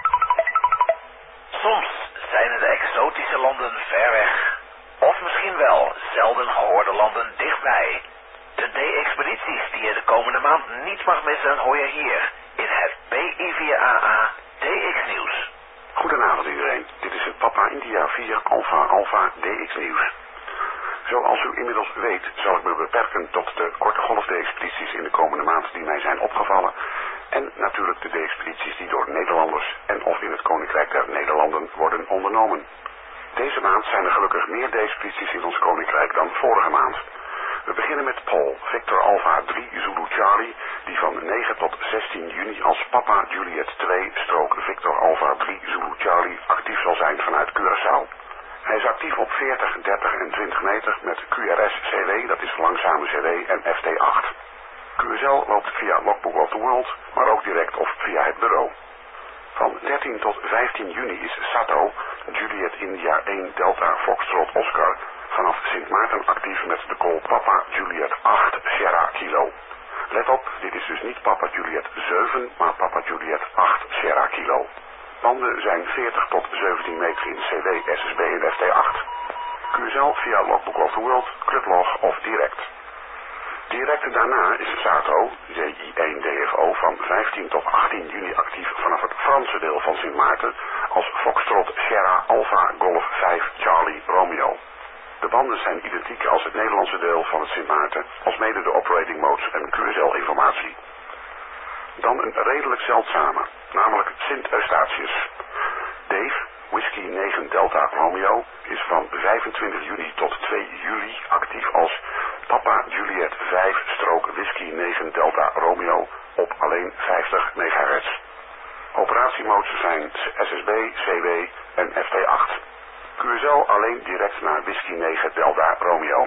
Soms zijn het de exotische landen ver weg. Of misschien wel zelden gehoorde landen dichtbij. De D-expedities die je de komende maand niet mag missen hoor je hier in het P I vier A A D X nieuws. Goedenavond iedereen, dit is het Papa India vier Alpha Alpha D X nieuws. Zoals u inmiddels weet zal ik me beperken tot de korte golf-D-expedities in de komende maand die mij zijn opgevallen. En natuurlijk de D-expedities die door Nederlanders en of in het Koninkrijk der Nederlanden worden ondernomen. Deze maand zijn er gelukkig meer D-expedities in ons Koninkrijk dan vorige maand. We beginnen met Paul, Victor Alpha drie Zulu Charlie, die van negen tot zestien juni als Papa Juliet twee strook Victor Alpha drie Zulu Charlie actief zal zijn vanuit Curaçao. Hij is actief op veertig, dertig en twintig meter met Q R S C W, dat is langzame C W, en F T acht. Q S L loopt via Logbook of the World, maar ook direct of via het bureau. Van dertien tot vijftien juni is Sato, Juliet India één Delta Foxtrot Oscar, vanaf Sint Maarten actief met de call Papa Juliet acht Sierra Kilo. Let op, dit is dus niet Papa Juliet zeven, maar Papa Juliet acht Sierra Kilo. Banden zijn veertig tot zeventien meter in C W, S S B en F T acht. Q S L via Logbook of the World, Clublog of direct. Direct daarna is Sato, J I één D F O, van vijftien tot achttien juni actief vanaf het Franse deel van Sint Maarten als Foxtrot Sierra Alpha Golf vijf Charlie Romeo. De banden zijn identiek als het Nederlandse deel van het Sint Maarten, alsmede de operating modes en Q S L-informatie. Dan een redelijk zeldzame, namelijk Sint Eustatius. Dave, Whisky negen Delta Romeo, is van vijfentwintig juni tot twee juli actief als Papa Juliet vijf Whisky negen Delta Romeo op alleen vijftig megahertz. Operatiemodes zijn S S B, C W en F T acht. Q S L alleen direct naar Whisky negen Delta Romeo.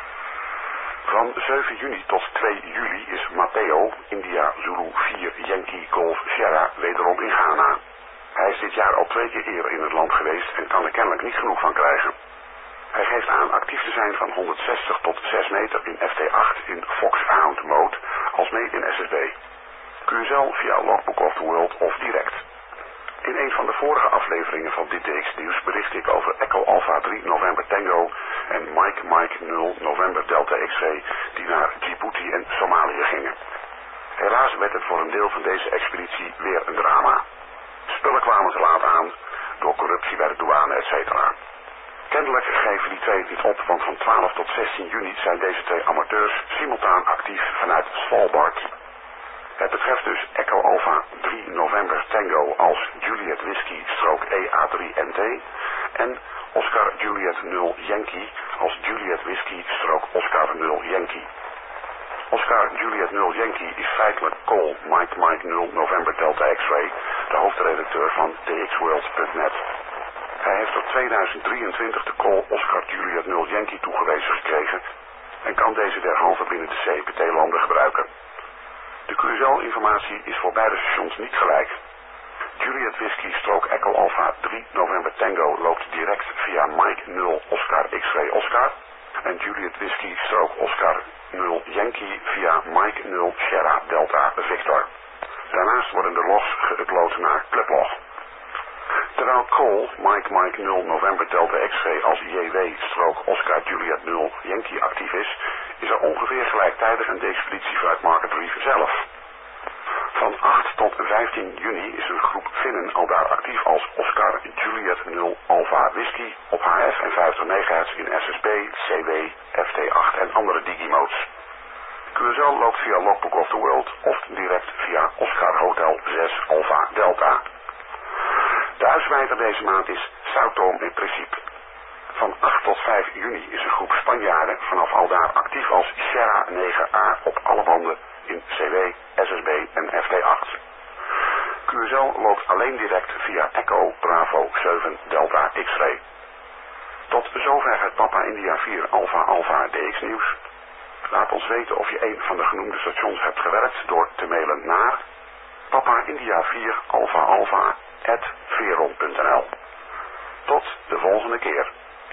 Van zeven juni tot twee juli is Matteo, India Zulu vier Yankee Golf Sierra, wederom in Ghana. Hij is dit jaar al twee keer eerder in het land geweest en kan er kennelijk niet genoeg van krijgen. Hij geeft aan actief te zijn van honderdzestig tot zes meter in F T acht in Foxhound mode, alsmede in S S B. Q S L via Logbook of the World of direct. In een van de vorige afleveringen van dit D X Nieuws bericht ik over Echo Alpha drie November Tango en Mike Mike nul November Delta X-ray die naar Djibouti en Somalië gingen. Helaas werd het voor een deel van deze expeditie weer een drama. Spullen kwamen te laat aan, door corruptie bij de douane, et cetera. Kennelijk geven die twee het niet op, want van twaalf tot zestien juni zijn deze twee amateurs simultaan actief vanuit Svalbard. Het betreft dus Echo Alpha drie November Tango als Juliet Whisky stroke E A drie N T en Oscar Juliet nul Yankee als Juliet Whisky stroke Oscar nul Yankee. Oscar Juliet nul Yankee is feitelijk Call Mike Mike nul November Delta X-ray, de hoofdredacteur van D X World punt net. Hij heeft tot tweeduizend drieëntwintig de call Oscar Juliet nul Yankee toegewezen gekregen en kan deze derhalve binnen de C P T-landen gebruiken. De Q S L-informatie is voor beide stations niet gelijk. Juliet Whisky stroke Echo Alpha drie November Tango loopt direct via Mike nul Oscar X-ray Oscar en Juliet Whisky stroke Oscar nul Yankee via Mike nul Sierra Delta Victor. Daarnaast worden de logs geüpload naar Clublog. Terwijl Call Mike Mike nul November Delta X-ray als J W stroke Oscar Juliet nul Yankee actief is, is er ongeveer gelijktijdig een expeditie vanuit Market Reef zelf. Van acht tot vijftien juni is een groep Finnen al daar actief als Oscar Juliet nul Alpha Whisky op H F en vijftig megahertz in S S B, C W, F T acht en andere digimodes. Q S L loopt via Logbook of the World of direct via Oscar Hotel zes Alpha Delta. De uitsmijter deze maand is Southom in principe. Van acht tot vijf juni is een groep Spanjaarden vanaf aldaar actief als Sierra negen A op alle banden in C W, S S B en F T acht. Q S L loopt alleen direct via Echo Bravo zeven Delta X-ray. Tot zover het Papa India vier Alpha Alpha D X nieuws. Laat ons weten of je een van de genoemde stations hebt gewerkt door te mailen naar Papa India vier Alpha Alpha at veron punt n l. Tot de volgende keer.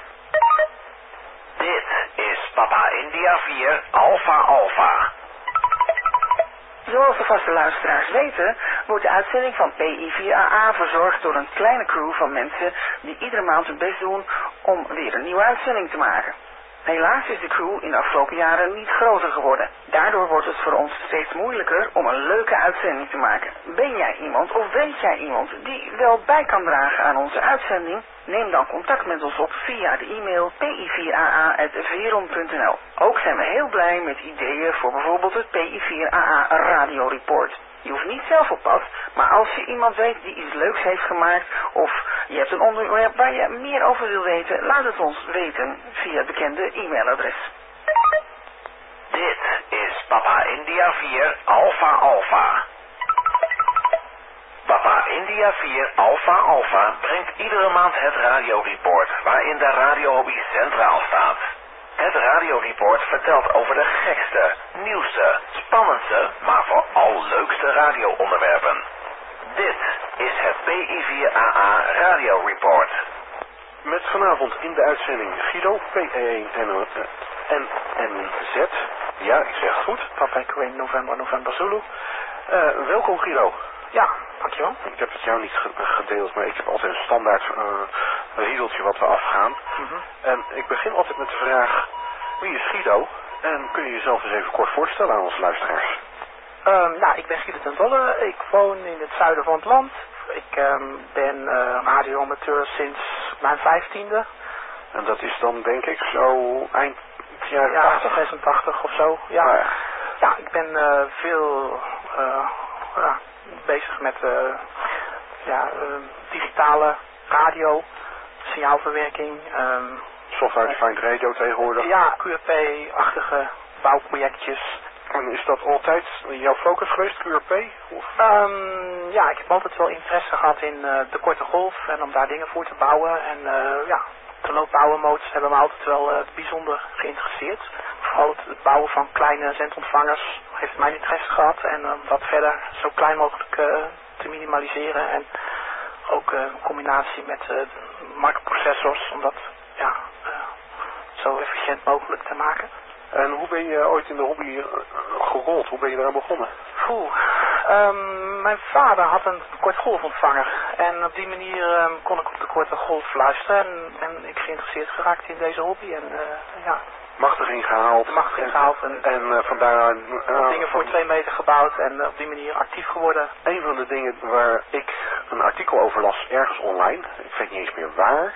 Dit is Papa India vier Alpha Alpha. Zoals de vaste luisteraars weten, wordt de uitzending van P I vier A A verzorgd door een kleine crew van mensen die iedere maand hun best doen om weer een nieuwe uitzending te maken. Helaas is de crew in de afgelopen jaren niet groter geworden. Daardoor wordt het voor ons steeds moeilijker om een leuke uitzending te maken. Ben jij iemand of weet jij iemand die wel bij kan dragen aan onze uitzending? Neem dan contact met ons op via de e-mail p i vier a a at veron punt n l. Ook zijn we heel blij met ideeën voor bijvoorbeeld het P I vier A A Radio Report. Je hoeft niet zelf op pad, maar als je iemand weet die iets leuks heeft gemaakt of je hebt een onderwerp waar je meer over wil weten, laat het ons weten via het bekende e-mailadres. Dit is Papa India vier Alpha Alpha. Papa India vier Alpha Alpha brengt iedere maand het radioreport waarin de radiohobby centraal staat. Het radioreport vertelt over de gekste, nieuwste, spannendste, maar vooral leukste radioonderwerpen. Dit is het P I vier A A Radio Report. Met vanavond in de uitzending Guido, P E één N N Z. Ja, ik zeg het goed. Papa Echo November, November Zulu. Uh, welkom Guido. Ja, dankjewel. Ik heb het jou niet gedeeld, maar ik heb altijd een standaard uh, riedeltje wat we afgaan. Mm-hmm. En ik begin altijd met de vraag, wie is Guido? En kun je jezelf eens even kort voorstellen aan onze luisteraars? Um, nou, ik ben Guido ten Dolle. Ik woon in het zuiden van het land. Ik um, ben uh, radioamateur sinds mijn vijftiende. En dat is dan denk ik zo eind jaren ja, tachtig? zesentachtig of zo. Ja, ah, ja. ja ik ben uh, veel uh, uh, bezig met uh, ja, uh, digitale radio, signaalverwerking. Um, Software-defined radio tegenwoordig? Ja, Q R P-achtige bouwprojectjes. En is dat altijd jouw focus geweest, Q R P? Of? Um, ja, ik heb altijd wel interesse gehad in uh, de korte golf en om daar dingen voor te bouwen. En uh, ja, de loopbouwenmotors hebben me altijd wel uh, bijzonder geïnteresseerd. Vooral het, het bouwen van kleine zendontvangers heeft mijn interesse gehad. En om uh, dat verder zo klein mogelijk uh, te minimaliseren. En ook uh, in combinatie met uh, microprocessors, om dat ja, uh, zo efficiënt mogelijk te maken. En hoe ben je ooit in de hobby uh, gerold? Hoe ben je eraan begonnen? Oeh, um, mijn vader had een kortgolfontvanger. En op die manier um, kon ik op de korte golf luisteren. En, en ik geïnteresseerd geraakt in deze hobby. En uh, ja... Machtig ingehaald. Machtig ingehaald. En, en uh, vandaar... Uh, dingen voor twee meter gebouwd en uh, op die manier actief geworden. Een van de dingen waar ik een artikel over las ergens online, ik weet niet eens meer waar,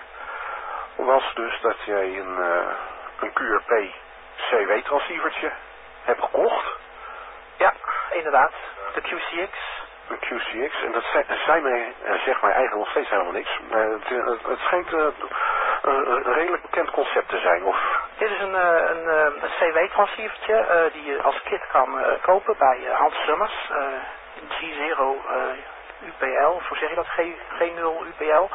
was dus dat jij een, uh, een Q R P C W-transceivertje hebt gekocht. Ja, inderdaad. De Q C X. Een Q C X. En dat zei, zei mij, zegt mij eigenlijk nog steeds helemaal niks. Maar het, het, het schijnt uh, een, een redelijk bekend concept te zijn. Of... Dit is een, een, een, een C W-transceivertje uh, die je als kit kan uh, kopen bij uh, Hans Summers. Uh, G zero uh, U P L, hoe zeg je dat? G nul U P L.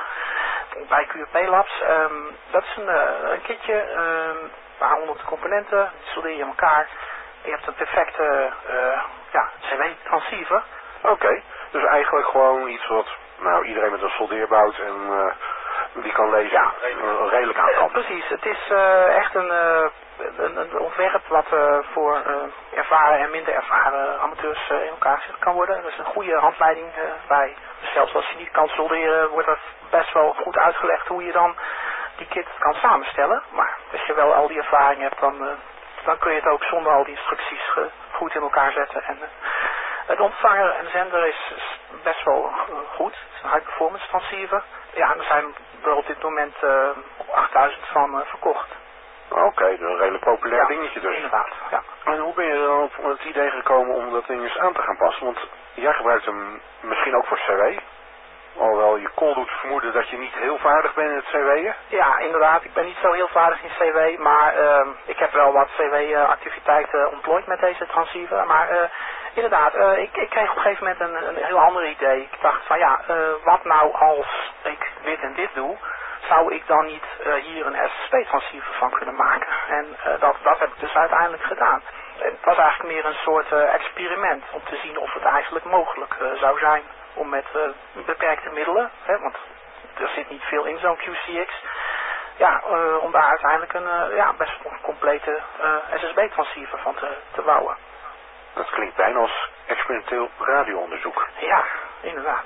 Bij Q R P Labs. Um, dat is een, uh, een kitje... Um, waaronder de componenten, die soldeer je in elkaar. Je hebt een perfecte uh, ja, C W-transceiver. Oké, okay. Dus eigenlijk gewoon iets wat nou, iedereen met een soldeerbout en uh, die kan lezen. Ja, uh, redelijk aan kan. Uh, precies, het is uh, echt een, uh, een, een ontwerp wat uh, voor uh, ervaren en minder ervaren amateurs uh, in elkaar gezet kan worden. Er is een goede handleiding uh, bij. Dus zelfs als je niet kan solderen, wordt er best wel goed uitgelegd hoe je dan die kit kan samenstellen. Maar als je wel al die ervaring hebt, dan, uh, dan kun je het ook zonder al die instructies uh, goed in elkaar zetten. En uh, het ontvanger en zender is, is best wel uh, goed. Het is een high performance transceiver. Ja, en er zijn er op dit moment uh, achtduizend van uh, verkocht. Oké, okay, een redelijk populair ja, dingetje dus. Inderdaad, ja. En hoe ben je dan op het idee gekomen om dat ding eens aan te gaan passen? Want jij gebruikt hem misschien ook voor C W. Alhoewel je kool doet vermoeden dat je niet heel vaardig bent in het C W'en. Ja, inderdaad. Ik ben niet zo heel vaardig in C W, maar uh, ik heb wel wat C W-activiteiten ontplooid met deze transceiver. Maar uh, inderdaad, uh, ik, ik kreeg op een gegeven moment een, een heel ander idee. Ik dacht van ja, uh, wat nou als ik dit en dit doe, zou ik dan niet uh, hier een S S B-transceiver van kunnen maken? En uh, dat, dat heb ik dus uiteindelijk gedaan. Het was eigenlijk meer een soort uh, experiment om te zien of het eigenlijk mogelijk uh, zou zijn. Om met uh, beperkte middelen, hè, want er zit niet veel in zo'n Q C X, ja, uh, om daar uiteindelijk een uh, ja, best wel complete uh, S S B-transceiver van te, te bouwen. Dat klinkt bijna als experimenteel radioonderzoek. Ja, inderdaad.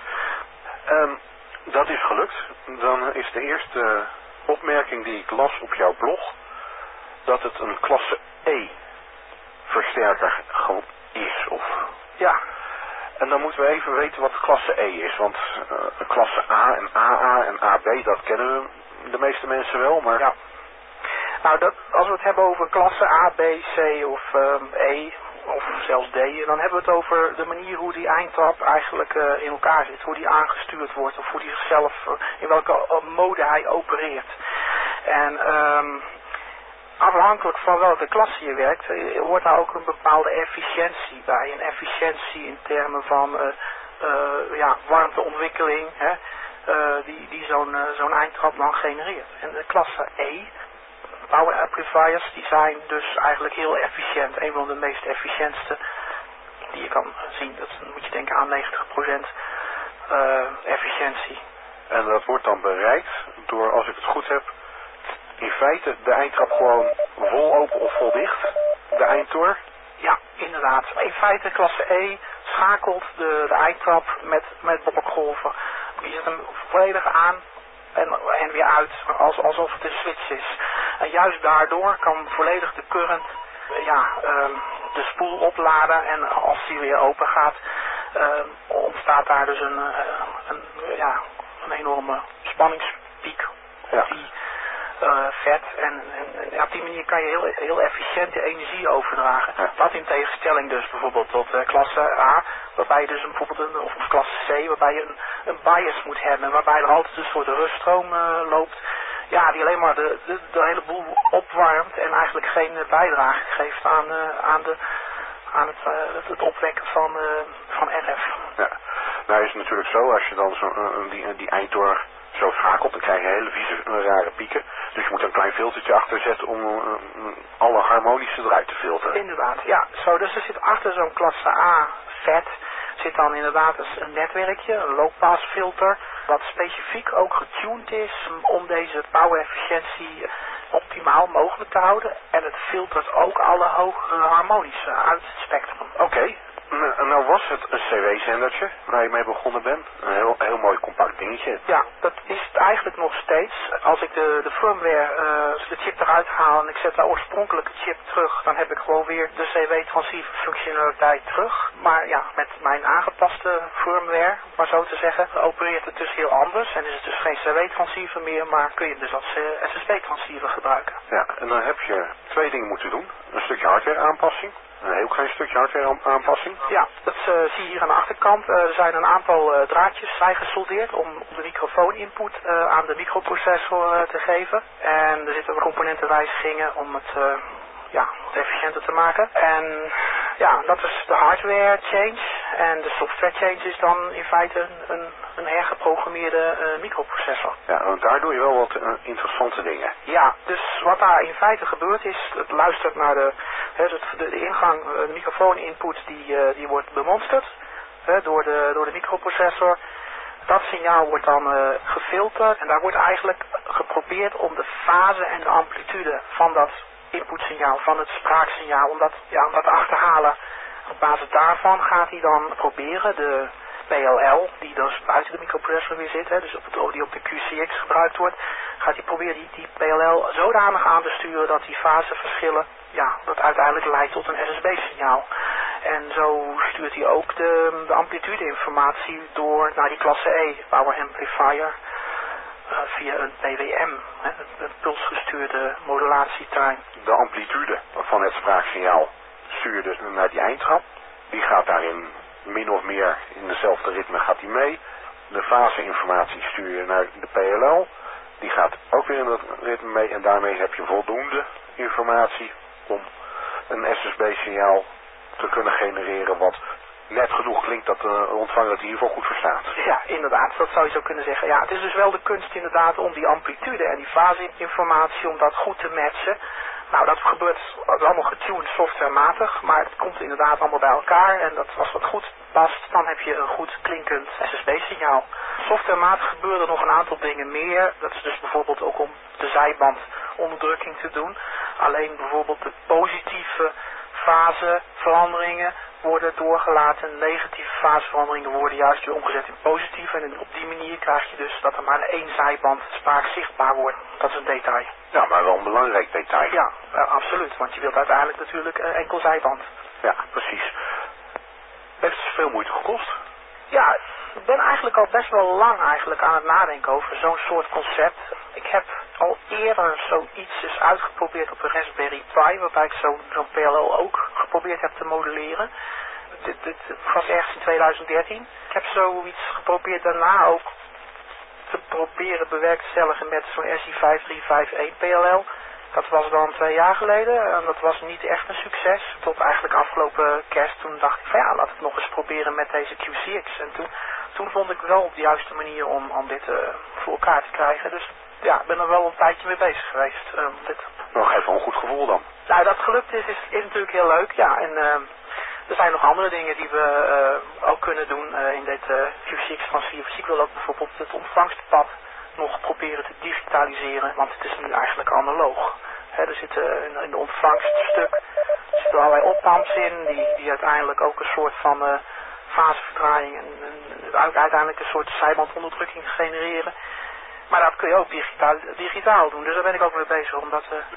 Um, dat is gelukt. Dan is de eerste opmerking die ik las op jouw blog, dat het een klasse E versterker is, of... Ja. En dan moeten we even weten wat klasse E is, want uh, klasse A en A A en A B, dat kennen we de meeste mensen wel, maar... Ja. Nou, dat, als we het hebben over klasse A, B, C of um, E, of zelfs D, dan hebben we het over de manier hoe die eindtrap eigenlijk uh, in elkaar zit, hoe die aangestuurd wordt, of hoe die zichzelf, uh, in welke uh, mode hij opereert. En... Um, afhankelijk van welke klasse je werkt, hoort daar ook een bepaalde efficiëntie bij. Een efficiëntie in termen van uh, uh, ja, warmteontwikkeling, hè, uh, die, die zo'n uh, zo'n eindtrap dan genereert. En de klasse E, power amplifiers, die zijn dus eigenlijk heel efficiënt. Een van de meest efficiëntste die je kan zien. Dat moet je denken aan negentig procent uh, efficiëntie. En dat wordt dan bereikt door, als ik het goed heb, in feite de eindtrap gewoon vol open of vol dicht, de eindtoor? Ja, inderdaad. In feite klasse E schakelt de, de eindtrap met, met bobbelgolven. Je zet hem volledig aan en, en weer uit, als, alsof het een switch is. En juist daardoor kan volledig de current ja, uh, de spoel opladen en als die weer open gaat, uh, ontstaat daar dus een, uh, een, ja, een enorme spanningspiek ja. op die uh, vet. En, en ja, op die manier kan je heel, heel efficiënt de energie overdragen. Ja. Dat in tegenstelling dus bijvoorbeeld tot uh, klasse A, waarbij je dus een, bijvoorbeeld een, of klasse C, waarbij je een, een bias moet hebben, waarbij er altijd een soort ruststroom uh, loopt. Ja, die alleen maar de, de, de hele boel opwarmt en eigenlijk geen uh, bijdrage geeft aan, uh, aan, de, aan het, uh, het, het opwekken van, uh, van R F. Ja, nou is het natuurlijk zo, als je dan zo, uh, die, die eindtoor zo schakelt, dan krijg je hele vieze, uh, rare pieken. Dus je moet een klein filtertje achter zetten om uh, uh, alle harmonische eruit te filteren. Inderdaad, ja. Zo, dus er zit achter zo'n klasse A vet zit dan inderdaad een netwerkje, een low-pass filter, wat specifiek ook getuned is om deze power-efficiëntie optimaal mogelijk te houden. En het filtert ook alle hoge harmonische uit het spectrum. Oké, okay. Nou, nou was het een C W-zendertje waar je mee begonnen bent. Een heel, heel mooi compact dingetje. Ja, dat is het eigenlijk nog steeds. Als ik de, de firmware, uh, de chip eruit haal en ik zet de oorspronkelijke chip terug, dan heb ik gewoon weer de C W-transceiver functionaliteit terug. Maar ja, met mijn aangepaste firmware, maar zo te zeggen, opereert het dus heel anders. En is het dus geen C W-transceiver meer, maar kun je hem dus als uh, S S B-transceiver gebruiken. Ja, en dan heb je twee dingen moeten doen. Een stukje hardware aanpassing. Een heel klein stukje hardware aanpassing. Ja, dat uh, zie je hier aan de achterkant. Uh, er zijn een aantal uh, draadjes bijgesoldeerd om, om de microfoon-input uh, aan de microprocessor uh, te geven. En er zitten componentenwijzigingen om het uh, ja, wat efficiënter te maken. En ja, dat is de hardware change. En de software change is dan in feite een, een, een hergeprogrammeerde uh, microprocessor. Ja, want daar doe je wel wat uh, interessante dingen. Ja, dus wat daar in feite gebeurt is, het luistert naar de, he, de, de ingang, de microfoon-input die, uh, die wordt bemonsterd he, door, de, door de microprocessor. Dat signaal wordt dan uh, gefilterd en daar wordt eigenlijk geprobeerd om de fase en de amplitude van dat inputsignaal, van het spraaksignaal, om dat, ja, om dat te achterhalen. Op basis daarvan gaat hij dan proberen de P L L, die dus buiten de microprocessor weer zit, hè, dus op het, die op de Q C X gebruikt wordt, gaat hij proberen die, die P L L zodanig aan te sturen dat die faseverschillen, ja, dat uiteindelijk leidt tot een S S B-signaal. En zo stuurt hij ook de, de amplitude-informatie door naar die klasse E, Power Amplifier, uh, via een P W M, hè, een pulsgestuurde modulatietrein. De amplitude van het spraaksignaal stuur je dus naar die eindtrap. Die gaat daarin min of meer in dezelfde ritme gaat die mee. De faseinformatie stuur je naar de P L L. Die gaat ook weer in dat ritme mee. En daarmee heb je voldoende informatie om een S S B-signaal te kunnen genereren wat net genoeg klinkt dat de ontvanger het in ieder geval goed verstaat. Ja, inderdaad. Dat zou je zo kunnen zeggen. Ja, het is dus wel de kunst inderdaad om die amplitude en die faseinformatie, om dat goed te matchen. Nou, dat gebeurt allemaal getuned softwarematig, maar het komt inderdaad allemaal bij elkaar. En dat, als dat goed past, dan heb je een goed klinkend S S B-signaal. Softwarematig gebeuren er nog een aantal dingen meer. Dat is dus bijvoorbeeld ook om de zijbandonderdrukking te doen. Alleen bijvoorbeeld de positieve faseveranderingen worden doorgelaten. Negatieve faseveranderingen worden juist weer omgezet in positief. En op die manier krijg je dus dat er maar één zijband spraak zichtbaar wordt. Dat is een detail. Ja, maar wel een belangrijk detail. Ja, uh, absoluut. Want je wilt uiteindelijk natuurlijk uh, enkel zijband. Ja, precies. Heeft het veel moeite gekost? Ja, ik ben eigenlijk al best wel lang eigenlijk aan het nadenken over zo'n soort concept. Ik heb al eerder zoiets eens uitgeprobeerd op een Raspberry Pi, waarbij ik zo'n zo P L L ook geprobeerd heb te modelleren. Dit, dit was ergens in tweeduizend dertien. Ik heb zoiets geprobeerd daarna ook te proberen bewerkstelligen met zo'n S I vijf drie vijf één P L L. Dat was dan twee jaar geleden en dat was niet echt een succes. Tot eigenlijk afgelopen kerst, toen dacht ik van ja, laat ik het nog eens proberen met deze Q C X. En toen, toen vond ik wel de juiste manier om, om dit uh, voor elkaar te krijgen. Dus ja, ik ben er wel een tijdje mee bezig geweest. Um, dit. Nou, geef wel een goed gevoel dan. Nou, dat gelukt is, is, is natuurlijk heel leuk, ja. En uh, er zijn nog andere dingen die we uh, ook kunnen doen uh, in dit uh, Q zes transceiver. Dus ik wil ook bijvoorbeeld het ontvangstpad nog proberen te digitaliseren, want het is nu eigenlijk analoog. He, er zitten in, in de ontvangststuk zitten allerlei opamps in, die, die uiteindelijk ook een soort van uh, faseverdraaiing en, en uiteindelijk een soort zijbandonderdrukking genereren. Maar dat kun je ook digitaal, digitaal doen, dus daar ben ik ook mee bezig om dat... Uh...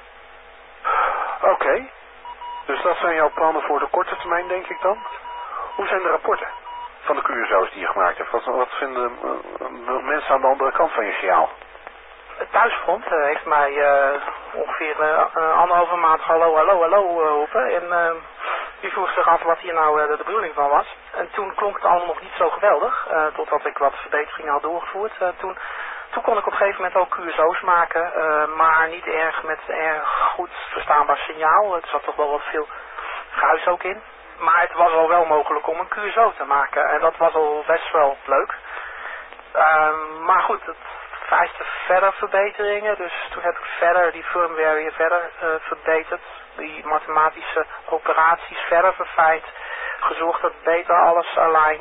Oké, okay. Dus dat zijn jouw plannen voor de korte termijn, denk ik dan? Hoe zijn de rapporten van de Curaçao's die je gemaakt hebt? Wat, wat vinden uh, mensen aan de andere kant van je sjaal? Het thuisfront uh, heeft mij uh, ongeveer uh, uh, anderhalve maand hallo, hallo, hallo uh, roepen. En uh, die vroeg zich af wat hier nou uh, de bedoeling van was. En toen klonk het allemaal nog niet zo geweldig, uh, totdat ik wat verbeteringen had doorgevoerd. Uh, toen, toen kon ik op een gegeven moment ook Q S O's maken, uh, maar niet erg met erg goed verstaanbaar signaal. Er zat toch wel wat veel gehuis ook in. Maar het was al wel mogelijk om een Q S O te maken en dat was al best wel leuk. Uh, maar goed, het vereiste verder verbeteringen, dus toen heb ik verder die firmware weer verder uh, verbeterd. Die mathematische operaties verder verfijnd, gezorgd dat beter alles aligned.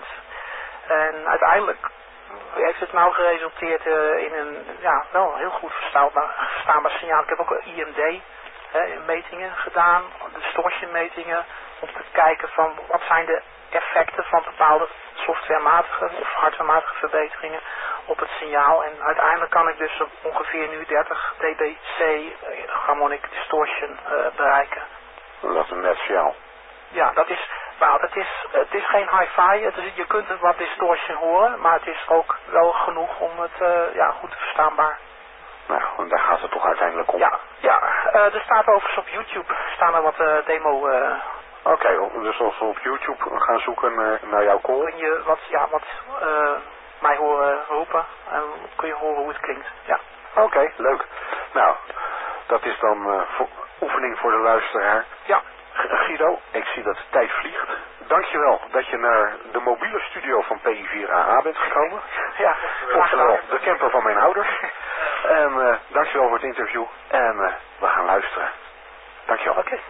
En uiteindelijk heeft het nou geresulteerd uh, in een ja, wel heel goed verstaanbaar, verstaanbaar signaal. Ik heb ook een I M D hè, metingen gedaan, distortion metingen, om te kijken van wat zijn de effecten van bepaalde softwarematige of hardwarematige verbeteringen op het signaal. En uiteindelijk kan ik dus op ongeveer nu dertig dBc uh, harmonic distortion uh, bereiken. Dat is een net signaal. Ja, dat is, nou, het is, het is geen hi-fi, het is, je kunt er wat distortion horen, maar het is ook wel genoeg om het uh, ja, goed verstaanbaar. Nou, en daar gaat het toch uiteindelijk om. Ja, ja uh, er staat overigens op YouTube, staan er wat uh, demo... Uh, Oké, okay, dus als we op YouTube gaan zoeken naar, naar jouw call. Kun je wat, ja, wat uh, mij horen roepen en kun je horen hoe het klinkt. Ja. Oké, okay, leuk. Nou, dat is dan uh, voor, oefening voor de luisteraar. Ja. Guido, ik zie dat de tijd vliegt. Dankjewel dat je naar de mobiele studio van P I vier A A bent gekomen. Ja, oftewel de camper van mijn ouders. En uh, dankjewel voor het interview. En uh, we gaan luisteren. Dankjewel. Oké. Okay.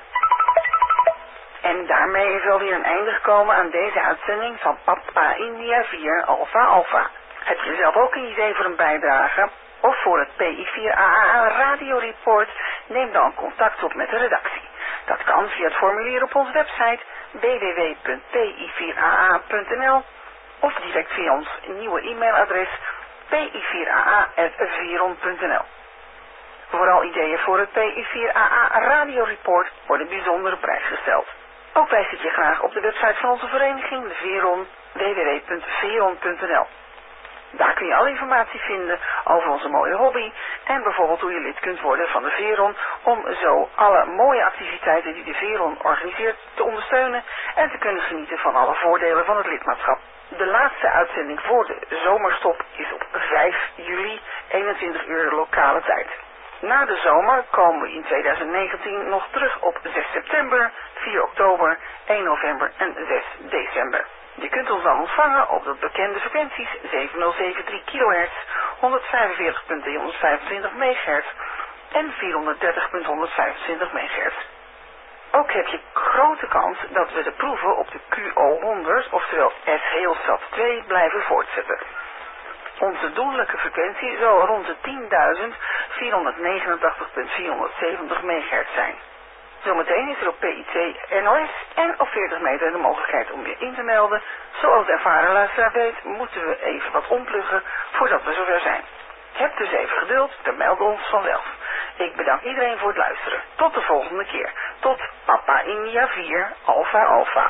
En daarmee is alweer een einde gekomen aan deze uitzending van Papa India vier Alpha Alpha. Heb je zelf ook een idee voor een bijdrage? Of voor het P I vier A A Radio Report? Neem dan contact op met de redactie. Dat kan via het formulier op onze website w w w punt p i vier a a punt n l of direct via ons nieuwe e-mailadres p i vier a a apenstaartje veron punt n l. Vooral ideeën voor het P I vier A A Radio Report worden bijzonder op prijs gesteld. Ook wijs ik je graag op de website van onze vereniging, de Veron, w w w punt veron punt n l. Daar kun je alle informatie vinden over onze mooie hobby en bijvoorbeeld hoe je lid kunt worden van de Veron om zo alle mooie activiteiten die de Veron organiseert te ondersteunen en te kunnen genieten van alle voordelen van het lidmaatschap. De laatste uitzending voor de zomerstop is op vijf juli, eenentwintig uur lokale tijd. Na de zomer komen we in tweeduizend negentien nog terug op zes september, vier oktober, één november en zes december. Je kunt ons dan ontvangen op de bekende frequenties zevenduizend drie kilohertz, honderdvijfenveertig komma driehonderdvijfentwintig megahertz en vierhonderddertig komma honderdvijfentwintig megahertz. Ook heb je grote kans dat we de proeven op de Q O honderd, oftewel S-Heelsat twee, blijven voortzetten. Onze doellijke frequentie zal rond de tienduizend vierhonderdnegenentachtig komma vierhonderdzeventig megahertz zijn. Zometeen is er op P I T N O S en op veertig meter de mogelijkheid om je in te melden. Zoals de ervaren luisteraar weet, moeten we even wat ompluggen voordat we zover zijn. Heb dus even geduld, we melden ons vanzelf. Ik bedank iedereen voor het luisteren. Tot de volgende keer. Tot Papa India vier Alpha Alpha.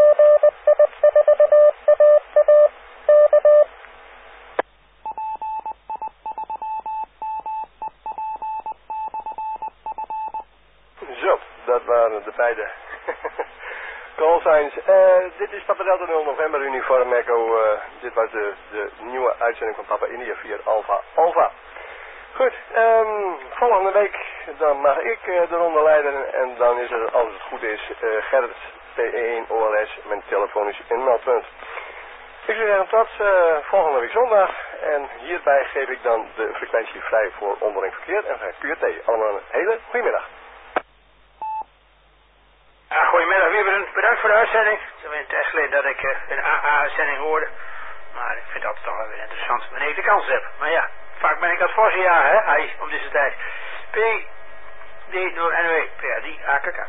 Zo, dat waren de beide callsigns. Uh, dit is Papa Delta nul november Uniform Echo. Uh, dit was de, de nieuwe uitzending van Papa India vier Alpha Alpha. Goed, um, volgende week dan mag ik uh, de ronde leiden en dan is er, als het goed is, uh, Gerrit T E één O L S, mijn telefonisch inmeldpunt. Ik zou zeggen tot uh, volgende week zondag en hierbij geef ik dan de frequentie vrij voor onderling verkeer en Q T. Allemaal een hele goede middag. Uh, goedemiddag, Wieberen. Bedankt voor de uitzending. Het is alweer een tijd geleden dat ik uh, een A A-uitzending hoorde. Maar ik vind dat toch wel weer interessant wanneer ik de kans heb. Maar ja, vaak ben ik dat voor zijn jaar, hè, hij, om deze tijd. P D nul N W, P A D A K K.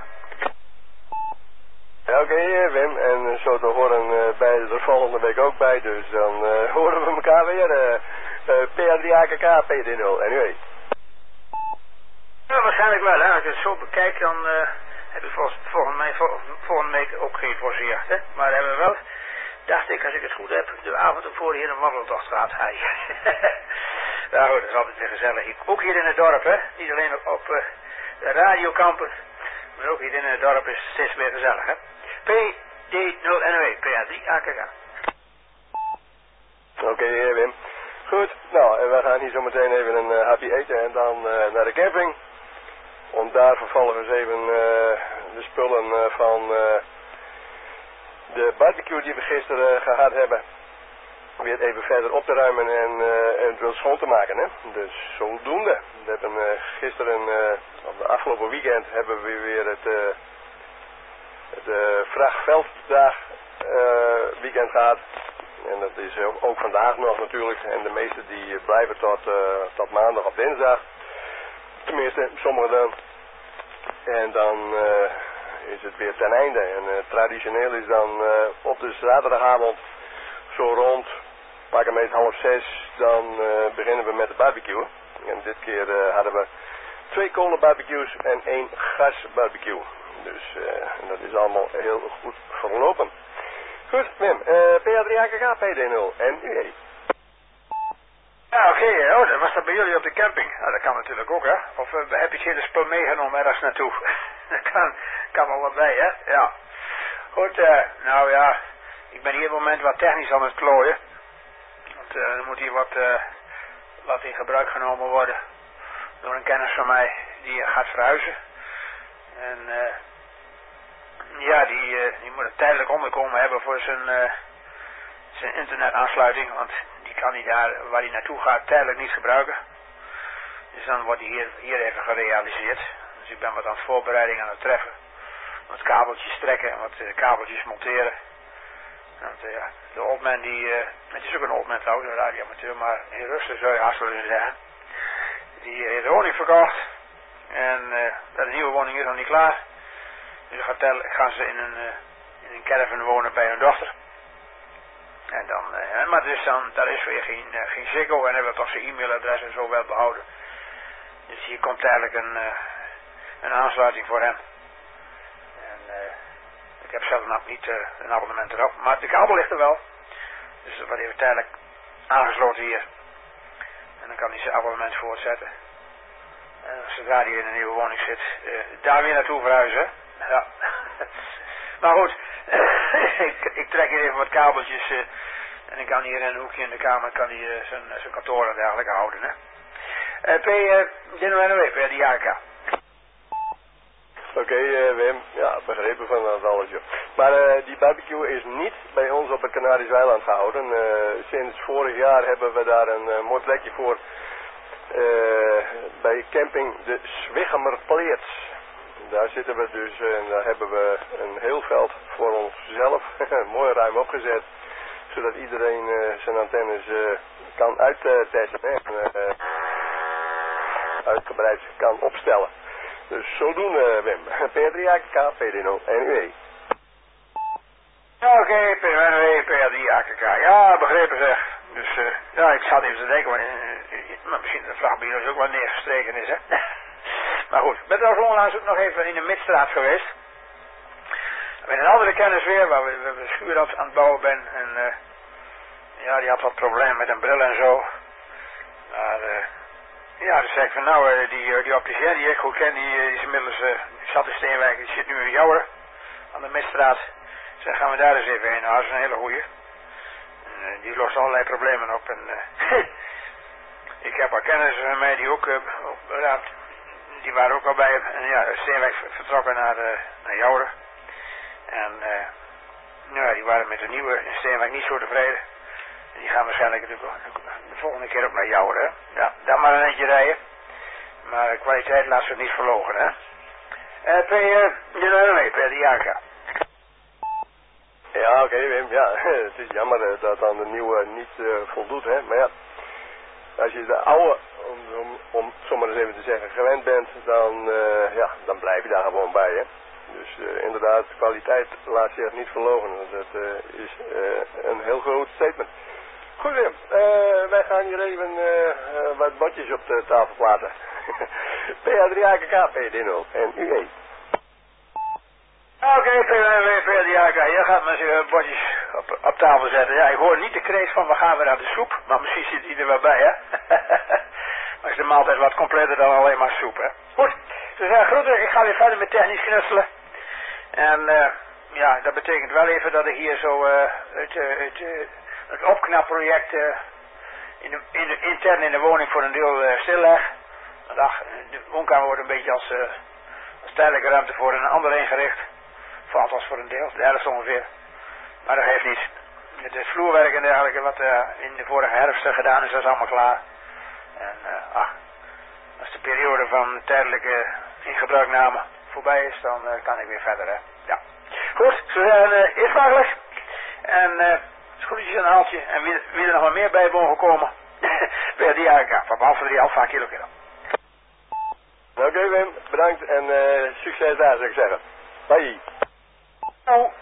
Ja, oké, okay, Wim. En zo te horen uh, bij er volgende week ook bij. Dus dan uh, horen we elkaar weer. Uh, uh, P A D A K K, P D nul N W. Ja, waarschijnlijk wel, hè. Als ik het zo bekijk, dan uh, heb ik volgens, volgende, mij, vol, volgende week ook geen voorziejacht, hè. Maar dan hebben we wel, dacht ik, als ik het goed heb, de avond ervoor hier een wandeltocht gehad. Hij. Nou goed, dat is altijd weer gezellig. Ook hier in het dorp, hè. Niet alleen op, op uh, de radiokampen, maar ook hier in het dorp is het steeds weer gezellig, hè. P D nul N W, P A D A K K. Oké, okay, Wim. Goed, nou, en we gaan hier zo meteen even een uh, hapje eten en dan uh, naar de camping. Om daar vervolgens even uh, de spullen uh, van uh, de barbecue die we gisteren uh, gehad hebben, weer even verder op te ruimen en uh, eventueel schoon te maken, hè. Dus zodoende. We hebben uh, gisteren, uh, op de afgelopen weekend, hebben we weer het, uh, het uh, vrachtvelddag uh, weekend gehad. En dat is ook vandaag nog natuurlijk. En de meeste die blijven tot, uh, tot maandag of dinsdag. Tenminste, sommigen dan. En dan uh, is het weer ten einde. En uh, traditioneel is dan uh, op de zaterdagavond zo rond, pak hem eens half zes, dan uh, beginnen we met de barbecue. En dit keer uh, hadden we twee kolenbarbecues en één gasbarbecue. Dus uh, dat is allemaal heel goed verlopen. Goed, Wim, uh, P A D A K K, P D nul en U E. Ja, oké, okay, oh, dat was dat bij jullie op de camping. Nou, dat kan natuurlijk ook, hè. Of uh, heb je het hele spul meegenomen ergens naartoe? Dat kan, kan wel wat bij, hè. Ja. Goed, uh, nou ja, ik ben hier op het moment wat technisch aan het klooien. Want uh, er moet hier wat, uh, wat in gebruik genomen worden door een kennis van mij die gaat verhuizen. En uh, ja, die, uh, die moet een tijdelijk onderkomen hebben voor zijn, uh, zijn internetaansluiting, want die kan hij daar waar hij naartoe gaat tijdelijk niet gebruiken. Dus dan wordt hij hier, hier even gerealiseerd. Dus ik ben wat aan het voorbereiding aan het treffen. Wat kabeltjes trekken en wat uh, kabeltjes monteren. Want uh, ja, de oldman die, uh, het is ook een oldman trouwens, een radioamateur, maar in Russen zou je haast willen zeggen. Die heeft een woning verkocht. En uh, de nieuwe woning is nog niet klaar. Dus dan gaan, gaan ze in een, uh, in een caravan wonen bij hun dochter. En dan, uh, maar dus dan, daar is weer geen, uh, geen Ziggo en hebben we toch zijn e-mailadres en zo wel behouden. Dus hier komt eigenlijk een, uh, een aansluiting voor hem. En uh, ik heb zelf nog niet uh, een abonnement erop, maar de kabel ligt er wel. Dus dat wordt even tijdelijk aangesloten hier. En dan kan hij zijn abonnement voortzetten. En zodra hij in een nieuwe woning zit, uh, daar weer naartoe verhuizen. Ja. Maar goed, ik, ik trek hier even wat kabeltjes uh, en ik kan hier in een hoekje in de kamer kan hij, uh, zijn, zijn kantoor en dergelijke houden. Hè. Uh, P, D nul N W, P D A K K. Oké, okay, uh, Wim. Ja, begrepen van dat alles. Maar uh, die barbecue is niet bij ons op het Canarische eiland gehouden. Uh, sinds vorig jaar hebben we daar een uh, mooi plekje voor. Uh, bij camping de Zwiggemerpleets. Daar zitten we dus uh, en daar hebben we een heel veld voor onszelf. Mooi ruim opgezet. Zodat iedereen uh, zijn antennes uh, kan uittesten en uh, uitgebreid kan opstellen. Dus zodoende, Wim. P A D A K K, P D nul en U E. Oké, okay, P D nul P A D A K K. Ja, begrepen zeg. Dus uh, ja, ik zat even te denken, maar, uh, maar misschien de vraag bij jullie ook wel neergestreken is, hè. Maar goed, ik ben trouwens onlangs ook nog even in de Midstraat geweest. Met een andere kennis weer, waar we, we, we schuur aan het bouwen ben. En uh, ja, die had wat problemen met een bril en zo. Maar uh, ja, dus zei ik van nou, uh, die, uh, die opticien die ik goed ken, die, uh, die is inmiddels, uh, die zat in Steenwijk, die zit nu in Jouwer, aan de Midstraat. Dus dan gaan we daar eens even heen. Nou, dat is een hele goeie. En, uh, die lost allerlei problemen op. En uh, ik heb wat kennissen van mij die ook, uh, ook uh, die waren ook al bij hem. En ja, Steenwijk vertrokken naar, uh, naar Jouwer. En uh, nou, die waren met de nieuwe in Steenwijk niet zo tevreden. En die gaan waarschijnlijk de, de volgende keer ook naar Jouwer, hè. Ja, dan maar een eentje rijden. Maar de kwaliteit laat ze niet verlogen, hè. Uh, P, uh, je nou mee, P, die Jaka. Ja, oké okay, Wim, ja, het is jammer uh, dat aan de nieuwe niet uh, voldoet, hè, maar ja, als je de oude, om, om, om zomaar eens even te zeggen, gewend bent, dan, uh, ja, dan blijf je daar gewoon bij, hè. Dus uh, inderdaad, kwaliteit laat zich niet verloochenen, dat uh, is uh, een heel groot statement. Goed Wim, uh, wij gaan hier even uh, uh, wat botjes op de tafel plaatsen. P A drie A K K, P D nul en U E. Oké, okay, P A drie A K K, je gaat maar eens bordjes op, op tafel zetten. Ja, ik hoor niet de kreet van we gaan weer aan de soep, maar misschien zit hij er wel bij, hè. Maar is de maaltijd wat completer dan alleen maar soep, hè. Goed, dus uh, groeten, ik ga weer verder met technisch knutselen. En uh, ja, dat betekent wel even dat ik hier zo uh, het, uh, het, uh, het opknapproject uh, in de, in de, intern in de woning voor een deel uh, stilleg. Want ach, de woonkamer wordt een beetje als, uh, als tijdelijke ruimte voor een ander ingericht. Voor althans voor een deel, de helft ongeveer. Maar dat geeft niet. Het is vloerwerk en dergelijke wat uh, in de vorige herfst uh, gedaan is, dat is allemaal klaar. En uh, ach, als de periode van tijdelijke ingebruikname voorbij is, dan uh, kan ik weer verder, hè. Ja. Goed, zo zijn uh, eerst makkelijk. En uh, schoentjes en een haaltje. En wie, wie er nog wat meer bij mogen komen, bij die A K, van Alfa drie Alfa Kilo Kilo. Oké okay, Wim, bedankt en uh, succes daar zou ik zeggen. Bye. Nou.